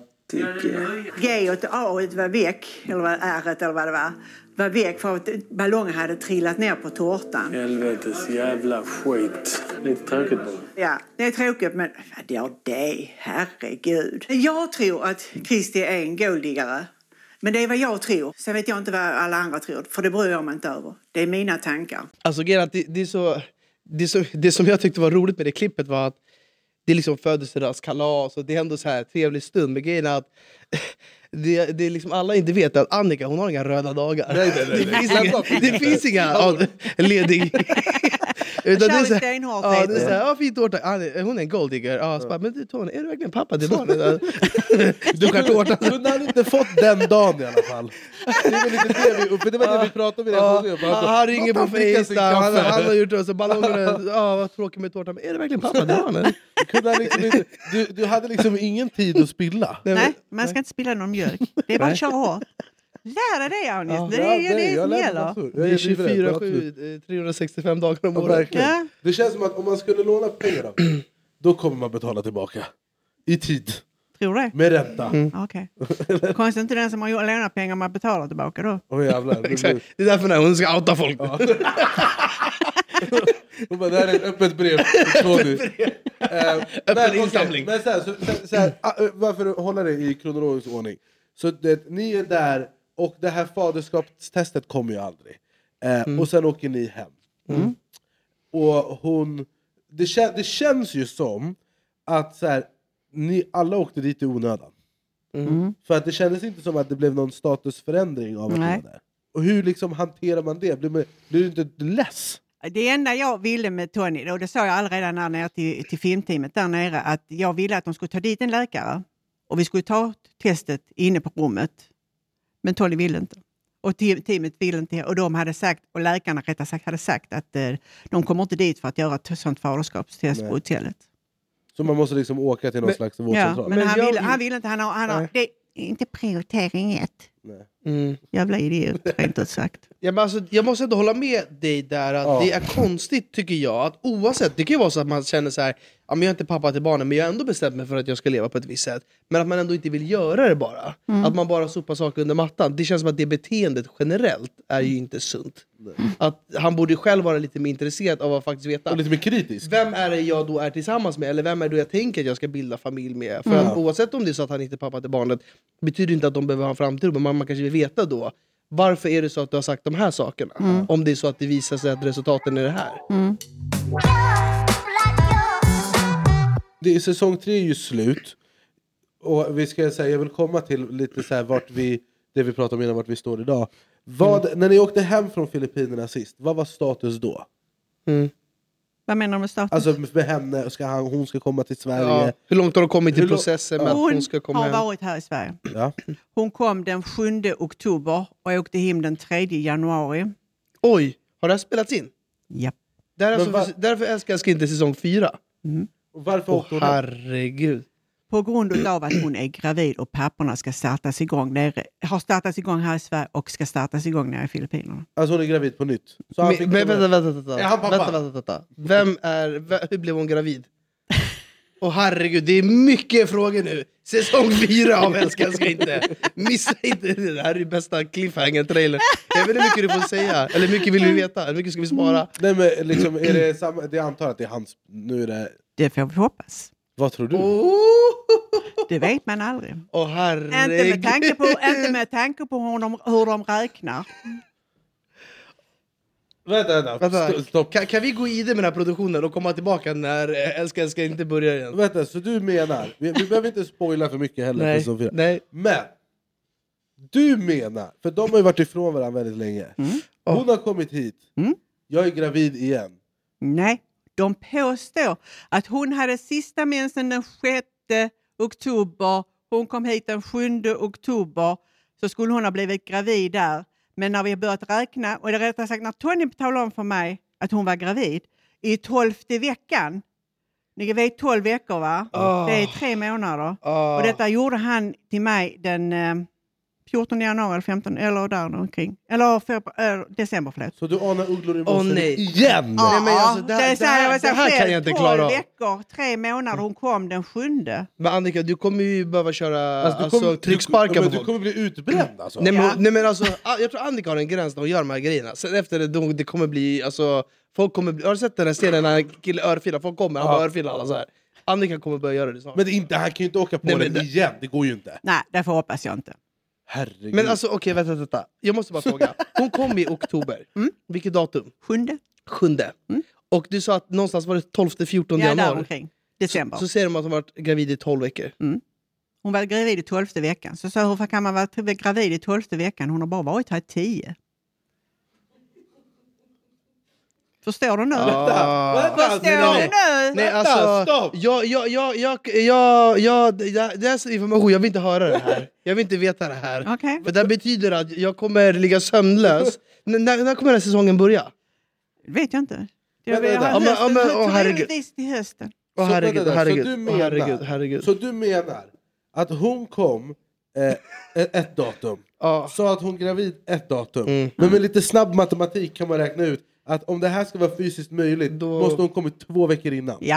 G och A var väck, eller vad R eller vad det var, var väck för att ballongen hade trillat ner på tårtan. Helvetes jävla skit. Lite tråkigt bara. Ja, det är tråkigt, men vad gör det? Herregud. Jag tror att Kristi är en golddiggare. Men det är vad jag tror. Sen vet jag inte vad alla andra tror. För det bryr jag mig inte över. Det är mina tankar. Alltså Gerard, det, det är så... Det, är så, det som jag tyckte var roligt med det klippet var att det är liksom födelsedagskalas och det är ändå så här trevlig stund. Men grejen är att det, det är liksom alla inte vet att Annika, hon har inga röda dagar. Nej, nej, nej, det, nej. finns inga, det finns inga ja, ledig... Utan det är så här, ja, det är så här, ja, fint tårta. Ah, hon är en golddigger. Ja, så bara, men du Tony, är du verkligen pappa till barnet? Du kan tårtan. Kunde han inte fått den dagen i alla fall? Det var lite det vi, för det var det vi pratade om i Ja, den han, han ringer på FaceTime, han, han har gjort det och så ballongerna, ja vad tråkigt med tårtan. Men är det verkligen pappa till barnet? Kunde han liksom inte, du, du hade liksom ingen tid att spilla. Nej, man ska inte spilla någon mjölk. Det är bara att köra hårt. Lär dig det, Anis. Ja, det är ja, det, det- det jag som lär mig gäller. massor. Det är tjugofyra sju, trehundrasextiofem dagar om Ja, året. verkligen. Ja. Det känns som att om man skulle låna pengar då, då kommer man betala tillbaka. I tid. Tror du det? Med ränta. Mm. Okej. Konstigt inte den som har lånat pengar man betalar tillbaka då. Åh jävlar. Det Exakt. blir- Det är därför när hon ska outa folk. Ja. Hon bara, det här är ett öppet brev till Tony. Eh, men, okej, insamling. Men så här, så, så, så här, ah, eh, varför hålla det i kronologisk ordning? Så det, ni är där och det här faderskapstestet kommer ju aldrig. Eh, Mm. Och sen åker ni hem. Mm. Och hon... Det, kän, det känns ju som att så här, ni alla åkte dit i onödan. Mm. För att det kändes inte som att det blev någon statusförändring av att Nej. vara där. Och hur liksom hanterar man det? Blir, man, blir du inte less? Det enda jag ville med Tony, och det sa jag allredan när nere till, till filmteamet där nere, att jag ville att de skulle ta dit en läkare. Och vi skulle ta testet inne på rummet. Men Tony ville inte. Och te- teamet ville inte. Och de hade sagt, och läkarna rättare sagt hade sagt att eh, de kommer inte dit för att göra ett sånt faderskapstest Nej. på hotellet. Så man måste liksom åka till någon Men- slags Ja, vårdcentral? men, Men han, jag ville, vill- han ville inte. Han har, han har, Nej. det är inte prioritering ett. Nej. Mm. Jävla idiot, rent ut sagt. Ja, men alltså, jag måste ändå hålla med dig där att Ja. det är konstigt tycker jag att oavsett, det kan ju vara så att man känner så här, ja, men jag är inte pappa till barnen men jag har ändå bestämt mig för att jag ska leva på ett visst sätt, men att man ändå inte vill göra det bara, Mm. att man bara sopar saker under mattan. Det känns som att det beteendet generellt är ju inte sunt. Att han borde ju själv vara lite mer intresserad av att faktiskt veta Och lite mer kritisk. vem är det jag då är tillsammans med, eller vem är det jag tänker att jag ska bilda familj med. För Mm. att oavsett om det är så att han inte är pappa till barnet betyder inte att de behöver ha en framtid, men man, man kanske vill veta då. Varför är det så att du har sagt de här sakerna? Mm. Om det är så att det visar sig att resultaten är det här. Mm. Det är, säsong tre är ju slut. Och vi ska säga, jag vill komma till lite så här vart vi, det vi pratade om innan, vart vi står idag. Vad, mm. När ni åkte hem från Filippinerna sist, vad var status då? Mm. Vad menar du med status? Alltså med henne, ska han, hon ska komma till Sverige. Ja. Hur långt har de kommit i Hur processen med hon att hon ska komma har hem? varit här i Sverige. Ja. Hon kom den sjunde oktober och åkte hem den tredje januari. Oj, har det här spelats in? Ja. Där är alltså, va- därför älskar jag inte säsong fyra. Mm. Och varför Åh, åkte hon? herregud. På grund av att hon är gravid och papporna ska startas igång nere, har startats igång här i Sverige och ska startas igång nere i Filippinerna. Alltså hon är gravid på nytt. Så han Men, fick men, komma- vänta, vänta, vänta. Är han pappa? vänta, vänta, vänta. Vem är, v- hur blev hon gravid? Åh herregud, det är mycket frågor nu. Säsong fyra av Älskar ska inte. Missa inte, det här är ju bästa cliffhanger-trailer. Jag vet inte hur mycket du får säga. Eller hur mycket vill vi veta? Hur mycket ska vi spara? Nej men liksom, är det samma, det antar att det är hans, nu är det... Det får vi hoppas. Vad tror du? Oh. Det vet man aldrig. Åh herregud. Inte med tanke på, inte med tanke på hur, de, hur de räknar. Vänta, vänta. Vänta. St- stopp. Kan, kan vi gå i det med den här produktionen och komma tillbaka när äh, Älskar ska inte börja igen? Vänta, så du menar, vi, vi behöver inte spoila för mycket heller. Nej, för Sofia. nej. Men, du menar, för de har ju varit ifrån varandra väldigt länge. Mm. Hon har kommit hit, Mm. jag är gravid igen. Nej, de påstår att hon hade sista mensen den sjätte oktober. Hon kom hit den sjunde oktober. Så skulle hon ha blivit gravid där. Men när vi har börjat räkna, och det är rättare sagt när Tony talade om för mig att hon var gravid i tolfte veckan. Ni vet tolv veckor va? Oh. Det är tre månader. Oh. Och detta gjorde han till mig den eh, fjortonde januari eller femtonde eller där omkring. Eller februari, äh, december förlåt. Så du anar ugglor i Åh mossen nej. igen? Ja, Nej, men alltså, det här- det, är det så här, här- jag var så det här själv, kan jag inte klara tolv av. veckor, tre månader, hon kom den sjunde. Men Annika, du kommer ju behöva köra Alltså, du alltså, kommer, trycksparkar du, på men du folk. kommer bli utbränd alltså. Nej, men, Ja. nej men alltså, ah, jag tror Annika har en gräns när hon gör de här grejerna. Sen efter det, då, det kommer bli, alltså, folk kommer bli, har du sett den här scenen när killen örfilar? Folk kommer, han Ja. bara örfilar alla så här. Annika kommer börja göra det så. Men det är inte, han kan ju inte åka på Nej, den men det- igen, det går ju inte. Nej, därför hoppas jag inte. Herregud. Men alltså okej, vänta, vänta. Jag måste bara fråga. Hon kom i oktober. Mm. Vilket datum? Sjunde? Sjunde. Mm. Och du sa att någonstans var det tolfte, fjortonde Ja, där januari. omkring. December. Så säger de att hon varit gravid i tolv veckor. Mm. Hon var gravid i tolfte veckan. Så sa hur kan man vara t- gravid i tolfte veckan? Hon har bara varit här i tio. Förstår du nu? Ah. Vänta, Förstår nej, du nej. nu? Nej, Vänta, alltså, stopp! jag, jag, jag, jag, jag, jag, det det är så information, jag vill inte höra det här. Jag vill inte veta det här. Okej. För det betyder att jag kommer ligga sömnlös. N- när, när kommer den här säsongen börja? Det vet jag inte. Men Jag vill vänta. ha Ja, men- hösten, ja, men- åh, herregud. troligtvis till hösten. Åh Så, herregud, vänta, så herregud, du åh, menar, herregud, herregud. Så du menar att hon kom eh, ett, ett datum, Ja. sa att hon är gravid ett datum, Mm. men med lite snabb matematik kan man räkna ut att om det här ska vara fysiskt möjligt Då- måste hon kommit två veckor innan. Ja.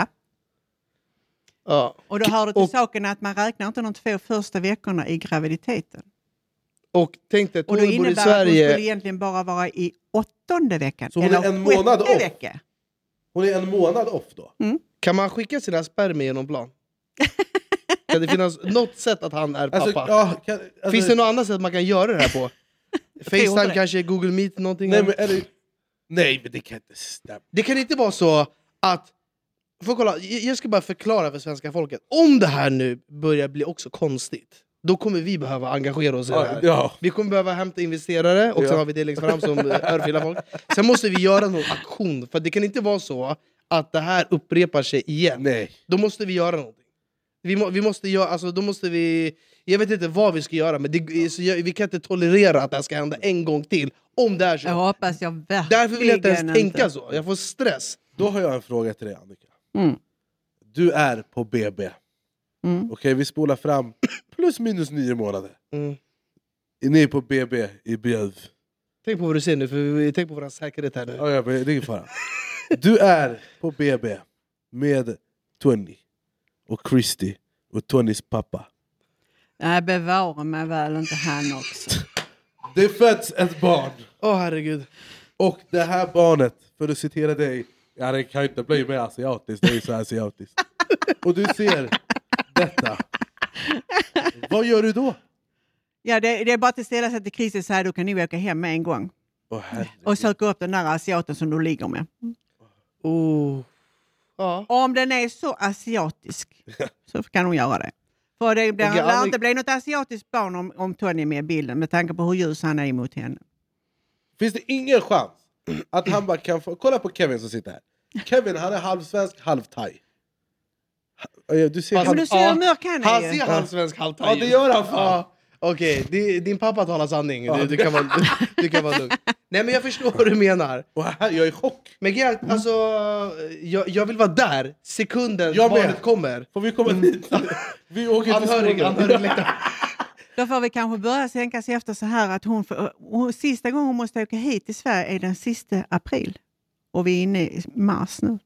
Ja. Och då hör du till Och- saken att man räknar inte de två första veckorna i graviditeten. Och tänk dig, Och då Tony bor i innebär att hon skulle Sverige. egentligen bara vara i åttonde veckan. Så hon är eller en månad sjätte off. vecka. Hon är en månad off då. Kan man skicka sina spermier genom plan? Kan det finnas något sätt att han är pappa? Alltså, ja, kan, alltså, Finns det något annat sätt man kan göra det här på? Facetime det. kanske, Google Meet, någonting? nej, men, är det, nej men det kan inte stämma. Det kan inte vara så att... Får jag, kolla, jag jag ska bara förklara för svenska folket. Om det här nu börjar bli också konstigt, då kommer vi behöva engagera oss i det Ja, här. ja. Vi kommer behöva hämta investerare och Ja. sen har vi det längst fram som örfilar folk. Sen måste vi göra någon aktion, för det kan inte vara så att det här upprepar sig igen. Nej. Då måste vi göra någonting. Vi, må, vi måste göra, alltså då måste vi... Jag vet inte vad vi ska göra, men det, så jag, vi kan inte tolerera att det här ska hända en gång till. Om det är så. Jag hoppas jag verkligen Därför vill jag inte ens inte. tänka så. Jag får stress. Då har jag en fråga till dig Annika. Mm. Du är på B B. Mm. Okej, vi spolar fram plus minus nio månader. Mm. Ni är på B B i Björv. Tänk på vad du säger nu, för vi, tänk på vår säkerhet här nu. Ja, ja, men det är ingen fara. Du är på B B med Tony och Christy och Tonys pappa. Nej, bevara mig väl inte han också. Det föds ett barn. Åh oh, herregud. Och det här barnet, för att citera dig, ja det kan ju inte bli mer asiatiskt, det är ju så asiatiskt. Och du ser detta. Vad gör du då? Ja, det, det är bara att ställa sig till Christer och säga då kan ni åka hem med en gång. Oh, och söka upp den där asiaten som du ligger med. Oh. Ja. Om den är så asiatisk så kan hon göra det. För det blir, Okay, lär aldrig... inte bli något asiatiskt barn om, om Tony är med i bilden med tanke på hur ljus han är emot henne. Finns det ingen chans att han bara kan få... Kolla på Kevin som sitter här. Kevin, han är halvsvensk, halvthai. Du ser, han, du ser hur mörk han är. Han ser halvsvensk, halvthai. Ja, det gör han fan. Ja. Okej, okay. Din pappa talar sanning. Ja. Du, du, kan vara, du, du kan vara lugn. Nej, men jag förstår vad du menar. Och här, jag är i chock. Men jag, alltså, jag, jag vill vara där sekunden jag barnet med. kommer. Får vi komma dit? Vi åker anhörig, till anhörig, Då får vi kanske börja sänka sig efter så här att hon, får, hon sista gången hon måste åka hit till Sverige är den sista april. Och vi är inne i mars nu.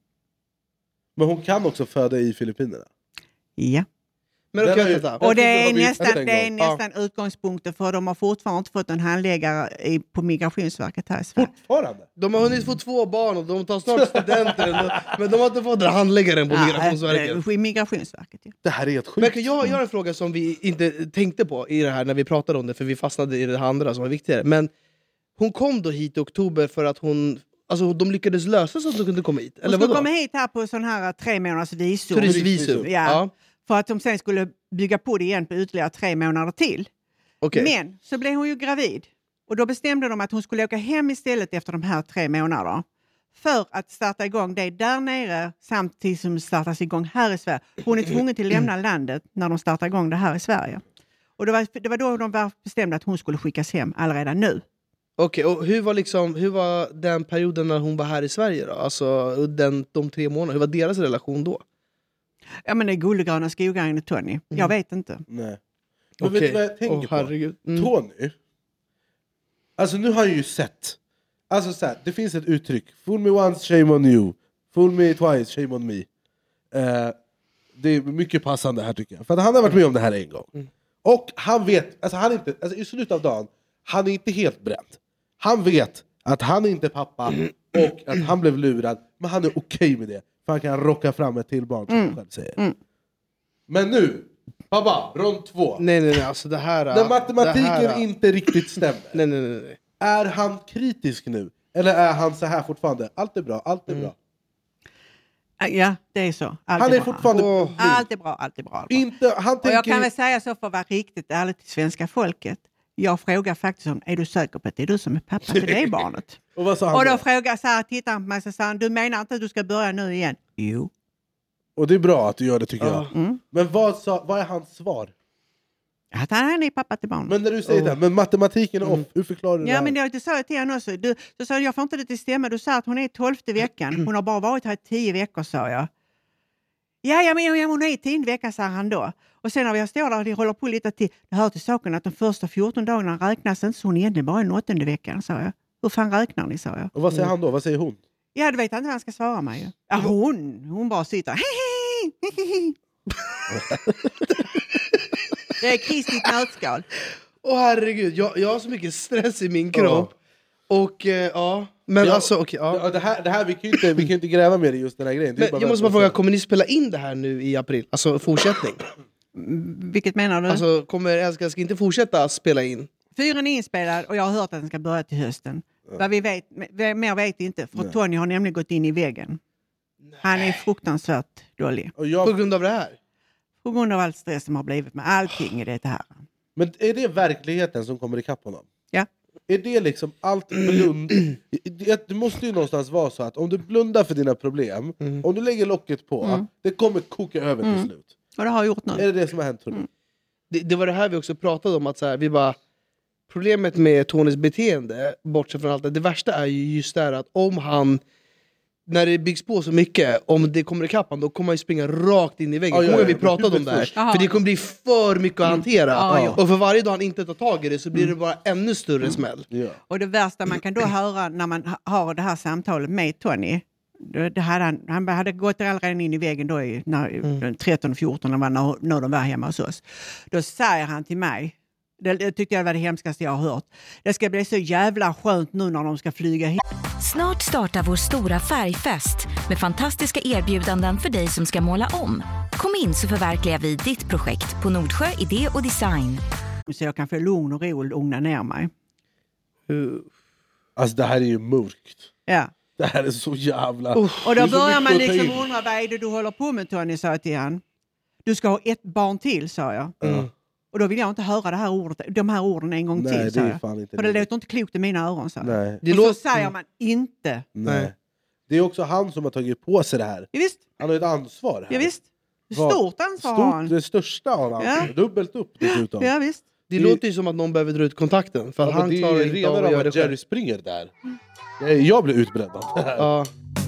Men hon kan också föda i Filippinerna. Ja. Men då kan ju, och det är nästan, det är nästan ja. utgångspunkter för de har fortfarande inte fått en handläggare i, på Migrationsverket här i Sverige. Fortfarande? De har hunnit få två barn och de tar snart studenter. Men de har inte fått den handläggaren på ja, Migrationsverket. I Migrationsverket, ja. Det här är helt sjukt. Men jag, jag har en fråga som vi inte tänkte på i det här när vi pratade om det. För vi fastnade i det andra som var viktigare. Men hon kom då hit i oktober för att hon... Alltså de lyckades lösa så att de kunde komma hit. Eller hon skulle komma hit här på sån här tre månaders visum. Turistvisum. Ja. ja. För att de sen skulle bygga på det igen på ytterligare tre månader till. Okay. Men så blev hon ju gravid. Och då bestämde de att hon skulle åka hem istället efter de här tre månaderna. För att starta igång det där nere samtidigt som det startas igång här i Sverige. Hon är tvungen till att lämna landet när de startar igång det här i Sverige. Och det var, det var då de bestämde att hon skulle skickas hem allaredan nu. Okej, okay, och hur var, liksom, hur var den perioden när hon var här i Sverige då? Alltså den, de tre månaderna, hur var deras relation då? Ja, men det är guldgröna skogar enligt Tony. Mm. Jag vet inte. Nej. Men okay. Vet du vad jag tänker oh, på? Herregud. Mm. Tony. Alltså nu har jag ju sett. Alltså så här, det finns ett uttryck. Fool me once, shame on you. Fool me twice, shame on me. Uh, det är mycket passande här tycker jag. För att han har varit med om det här en gång. Mm. Och han vet, alltså han är inte, alltså i slutet av dagen, han är inte helt bränd. Han vet att han är inte pappa och att han blev lurad. Men han är okej okay med det. För han kan rocka fram ett till barn som mm. han själv säger. Mm. Men nu, pappa, rond två. Nej, nej, nej. Alltså det här... När matematiken det här, inte riktigt stämmer. nej, nej, nej, nej. Är han kritisk nu? Eller är han så här fortfarande? Allt är bra, allt är mm. bra. Ja, det är så. Allt han är, är fortfarande... Oh. Allt är bra, allt är bra. Allt är bra. Inte, han tänker... Och jag kan väl säga så för att vara riktigt ärlig till svenska folket. Jag frågar faktiskt om, är du säker på att det är du som är pappa till det barnet? och, vad sa han och då då? frågar så här, tittar han på mig och sa, du menar inte att du ska börja nu igen? Jo. Och det är bra att du gör det tycker uh. jag. Mm. Men vad, sa, vad är hans svar? Att han är pappa till barnet. Men när du säger oh. det, men matematiken är off, mm. hur förklarar du ja, det här? Men det, det sa jag till henne också. Du, du sa, jag får inte det till stämma. Du sa att hon är i tolfte veckan. Hon har bara varit här i tio veckor, sa jag. Ja, ja, men ja, hon är i tio veckor, sa han då. Och sen när vi står där och de håller på lite till, det hör till saken att de första fjorton dagarna räknas inte, så hon är egentligen bara i den åttonde veckan, sa jag. Hur fan räknar ni, sa jag. Och vad säger han då? Vad säger hon? Ja, du vet inte vad han ska svara mig. Ja, hon, hon bara sitter. Det är kristigt nötskal. Åh herregud, jag, jag har så mycket stress i min kropp. Oh. Och uh, ja, men ja, alltså okej. Okay, ja. det här, det här, vi kan ju inte, vi kan inte gräva mer i just den här grejen. Men jag måste bara fråga, kommer ni spela in det här nu i april? Alltså fortsättning? Vilket menar du? Alltså kommer Älskar ska inte fortsätta spela in? Fyren är inspelad och jag har hört att den ska börja till hösten. Ja. Vad vi vet, mer vet vi inte. För Nej. Tony har nämligen gått in i väggen. Nej. Han är fruktansvärt dålig. Och jag... På grund av det här? På grund av all stress som har blivit med allting i det här. Men är det verkligheten som kommer ikapp honom? Ja. Är det liksom allt blund? Det måste ju någonstans vara så att om du blundar för dina problem, mm. om du lägger locket på, mm. det kommer koka över till mm. slut. Och det har gjort nu. Är det det som har hänt, tror du? Mm. Det, det var det här vi också pratade om, att så här, vi bara, problemet med Tonys beteende, bortsett från allt det, det värsta är ju just det här att om han, när det byggs på så mycket, om det kommer ikapp, då kommer han ju springa rakt in i väggen. Ja, ja, ja. Vi pratade om det här. För det kommer bli för mycket att hantera. Mm. Ja, ja. Och för varje dag han inte tar tag i det så blir det bara ännu större mm. smäll. Ja. Och det värsta man kan då höra när man har det här samtalet med Tony, det hade han, han hade gått redan in i väggen då i, när, mm. tretton fjorton när, när, när de var hemma hos oss. Då säger han till mig, det, det tyckte jag var det hemskaste jag har hört, det ska bli så jävla skönt nu när de ska flyga hit. Snart startar vår stora färgfest med fantastiska erbjudanden för dig som ska måla om. Kom in så förverkligar vi ditt projekt på Nordsjö Idé och Design. Så jag kan få lugn och ro och lugna ner mig. Alltså det här är ju mörkt. Ja. Det här är så jävla... Uh, och då börjar man liksom in. undra, vad är det du håller på med, Tony, sa jag till han. Du ska ha ett barn till, sa jag. Mm. Och då vill jag inte höra det här ordet, de här orden en gång Nej, till, det sa är jag. fan inte För det det. låter inte klokt i mina öron, sa jag. Nej. Det och låter... så säger man inte. Nej. Det är också han som har tagit på sig det här. Ja, visst. Han har ett ansvar här. Ja, visst. Vad- Stort ansvar Stort, har han. det största av han. Ja. Dubbelt upp dessutom. Ja, visst. Det låter ju som att någon behöver dra ut kontakten. För att Ja, han men det klarar är inte redan av att av göra det att Jerry själv. springer där. Jag blir utbränd av det här. Ja.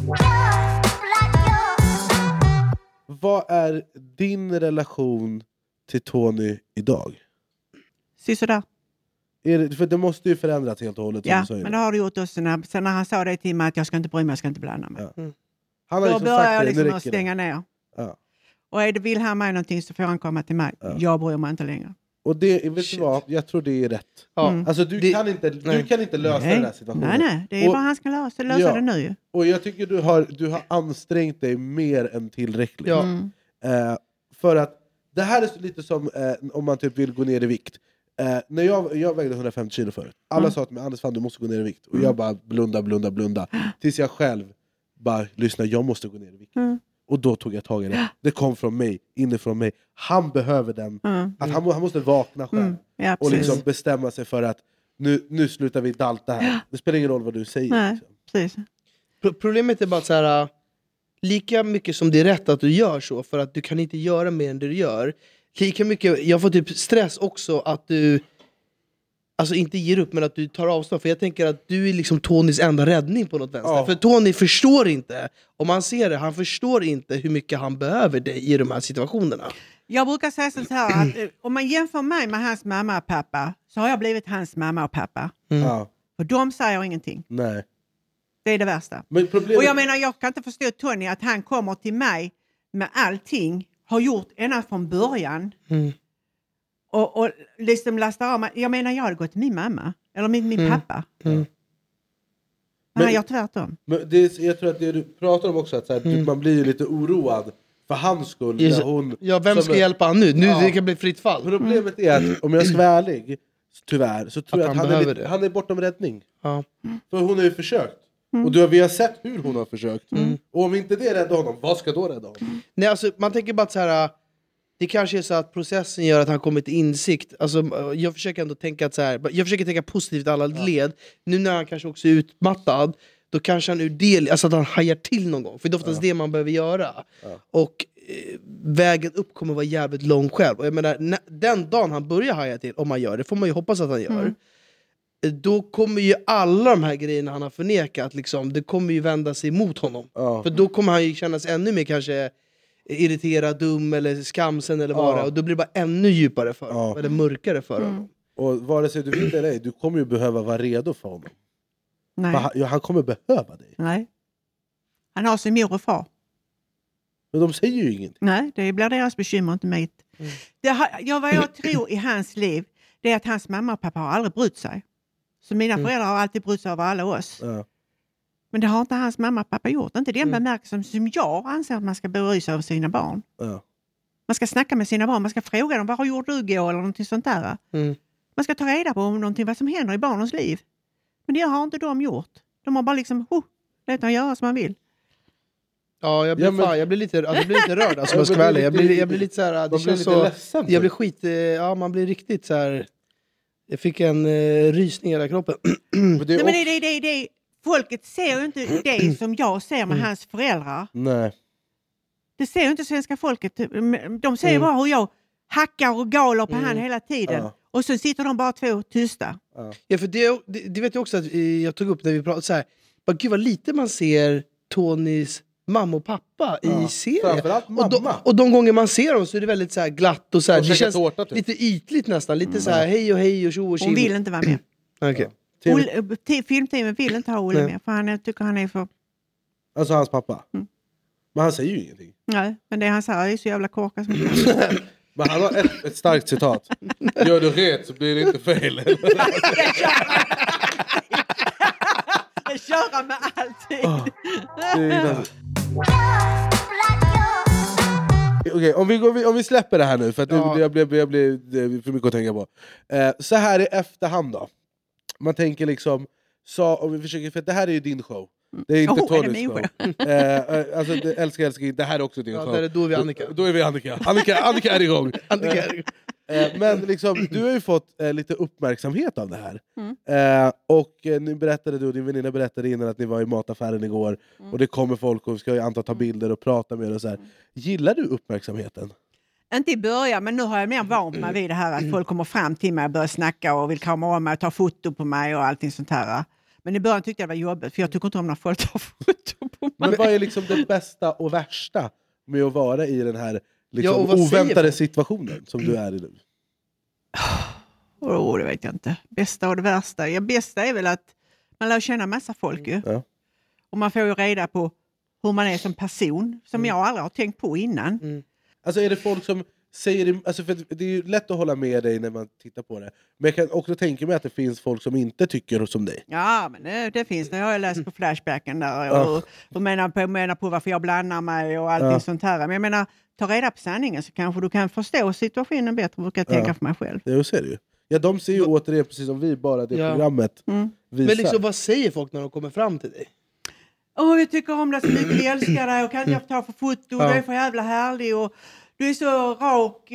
Vad är din relation till Tony idag? Sisådär. Är det, för det måste ju förändras helt och hållet. som Ja, du säger. men det har det gjort också när, sen när han sa det till mig att jag ska inte bry mig, jag ska inte blanda mig. Ja. Han har Då liksom börjar sagt jag det, nu liksom att räcker det. stänga ner. Ja. Och är det, vill han mig någonting så får han komma till mig. Ja. Jag bryr mig inte längre. Och det, vet du vad? Jag tror det är rätt. Ja. Mm. Alltså du, Det- kan inte, du nej. kan inte lösa Nej. den här situationen. Nej, nej. Det är Och- bara han ska lösa, lösa Ja. det nu ju. Och jag tycker du har, du har ansträngt dig mer än tillräckligt. Ja. Mm. Eh, för att det här är så lite som eh, om man typ vill gå ner i vikt. Eh, när jag, jag vägde hundrafemtio kilo förut. Alla Mm. sa till mig, Anders fan du måste gå ner i vikt. Och jag bara blunda, blunda, blunda. Tills jag själv bara lyssnar, jag måste gå ner i vikt. Mm. Och då tog jag tag i det. Det kom från mig, inifrån mig. Han behöver den. Mm. Att han, må- han måste vakna själv. Mm. Ja, Och precis. liksom bestämma sig för att nu, nu slutar vi dalta här. Det spelar ingen roll vad du säger. Nej, Liksom. precis. Pro- Problemet är bara att så här, äh, lika mycket som det är rätt att du gör så, för att du kan inte göra mer än det du gör. Lika mycket, jag får typ stress också att du alltså inte ger upp, men att du tar avstånd. För jag tänker att du är liksom Tonys enda räddning på något vänster. Ja. För Tony förstår inte, om man ser det, han förstår inte hur mycket han behöver dig i de här situationerna. Jag brukar säga så här att eh, om man jämför mig med hans mamma och pappa så har jag blivit hans mamma och pappa. Mm. Ja, Och de säger ingenting. nej. Det är det värsta. Men problemet... Och jag menar, jag kan inte förstå Tony att han kommer till mig med allting. Har gjort ända från början. Mm. Och, och liksom lastar av mig. Jag menar, jag hade gått till min mamma. Eller min, min Mm. pappa. Mm. Men Men- han gör tvärtom. Men det är, jag tror att det du pratar om också, att så här, Mm. du, man blir ju lite oroad för hans skull. Just- När hon, Ja, vem som ska är- hjälpa han nu? Nu Ja. det kan bli fritt fall. Problemet är att, om jag ska vara ärlig, tyvärr, så tror Att jag att han han är, behöver lite, det. han är bortom räddning. Ja. För hon har ju försökt. Och du har, vi har sett hur hon har försökt. Mm. Och om inte det räddar honom, vad ska då rädda honom? Nej, alltså, man tänker bara att så här, det kanske är så att processen gör att han kommer till insikt. Alltså, jag försöker ändå tänka att så här, jag försöker tänka positivt i alla led. Nu när han kanske också är utmattad, då kanske han ur del, alltså att han hajar till någon gång. För det är oftast det man behöver göra. Ja. Och eh, vägen upp kommer vara jävligt lång själv. Och jag menar, när, den dagen han börjar haja till, om han gör det, får man ju hoppas att han gör. Mm. eh, Då kommer ju alla de här grejerna han har förnekat, liksom, det kommer ju vända sig mot honom. Ja. För då kommer han ju kännas ännu mer kanske irriterad, dum eller skamsen eller vad Ja. det är. Och då blir det bara ännu djupare för honom. Ja. Eller mörkare för Mm. honom. Och vare sig du vill eller ej, du kommer ju behöva vara redo för honom. Nej. För han, ja, han kommer behöva dig. Nej. Han har sin mor och far. Men de säger ju ingenting. Nej, det blir deras bekymmer, inte mitt. Mm. Det har, ja, vad jag tror i hans liv, det är att hans mamma och pappa har aldrig brytt sig. Så mina Mm. föräldrar har alltid brytt sig över alla oss. Ja. Men det har inte hans mamma och pappa gjort. Inte den Mm. bemärkelsen som jag anser att man ska bry sig över sina barn. Ja. Man ska snacka med sina barn, man ska fråga dem, vad har gjort du igår eller någonting sånt där. Mm. Man ska ta reda på om någonting, vad som händer i barnens liv. Men det har inte de gjort. De har bara liksom, oh, låt dem göra som man vill. Ja, jag blir, Ja, men- fan, jag blir, lite, alltså, jag blir lite rörd alltså, om Ja, jag ska men vara det ärlig. är Jag lite- blir, jag blir lite så här, det Man blir känns lite så, ledsen. jag blir skit, eh, ja man blir riktigt så här. Jag fick en eh, rysning i hela kroppen. Men det är Nej, men också- det, det, det, det, folket ser ju inte det som jag ser med hans föräldrar. Nej. Det ser ju inte svenska folket. De ser ju Mm. bara hur jag hackar och galer på Mm. han hela tiden. Ja. Och så sitter de bara två tysta. Ja, för det, det, det vet jag också att eh, jag tog upp när vi pratade så här. Bara, gud vad lite man ser Tonys mamma och pappa Ja, i serien. framförallt Och de, mamma. och de gånger man ser dem så är det väldigt så här glatt och så här, De det käkar känns tårta, typ. lite ytligt nästan. Lite så här hej och hej och tjo och Hon tjim. vill inte vara med. Okej. T V Olle- t- Filmteamet vill inte ha Olle Nej. med. För han är, tycker han är för... Alltså hans pappa. Mm. Men han säger ju ingenting. Nej, men det han säger är så jävla korkat. Som Men han har ett, ett starkt citat. Gör du rätt så blir det inte fel. Det kör han med allting. Det är- okay, om, vi går, om vi släpper det här nu, för att ja. det, jag blir, jag blir, det är för mycket att tänka på. Eh, så här i efterhand då. Man tänker liksom, så, om vi försöker, för det här är ju din show. Det är inte oh, Tonys show. eh, alltså, det, älskar, älskar, det här är också din ja, show. Är då är vi Annika. Då, då är vi Annika. Annika, Annika är igång. Annika är igång. Eh, men liksom, du har ju fått eh, lite uppmärksamhet av det här. Mm. Eh, och eh, nu berättade du och din väninna berättade innan att ni var i mataffären igår. Mm. Och det kommer folk och ska ju anta ta bilder och prata med er och så här. Gillar du uppmärksamheten? Inte i början, men nu har jag mer vant mig vid det här att folk kommer fram till mig och börjar snacka och vill komma om mig och ta foto på mig och allting sånt här. Men i början tyckte jag det var jobbigt, för jag tycker inte om när folk tar foto på mig. Men vad är liksom det bästa och värsta med att vara i den här liksom, ja, oväntade situationen som du är i nu? Åh, oh, det vet jag inte. Bästa och det värsta. Ja, bästa är väl att man lär känna massa folk ju. Ja. Och man får ju reda på hur man är som person, som mm. jag aldrig har tänkt på innan. Mm. Alltså är det folk som säger, alltså för det är ju lätt att hålla med dig när man tittar på det. Men jag kan också tänka mig att det finns folk som inte tycker som dig. Ja, men det, det finns. Det har jag läst på Flashbacken där. Och, ja. och, och menar, på, menar på varför jag blandar mig och allting ja. sånt här. Men jag menar, ta reda på sanningen så kanske du kan förstå situationen bättre, brukar jag tänka ja. för mig själv. Ja, så är det ju. Ja, de ser ju Va- återigen precis som vi, bara det ja. programmet mm. visar. Men liksom, vad säger folk när de kommer fram till dig? Åh, oh, vi tycker om dig så mycket, vi älskar dig och kan jag ta för foto, ja. du är för jävla härlig och du är så rak,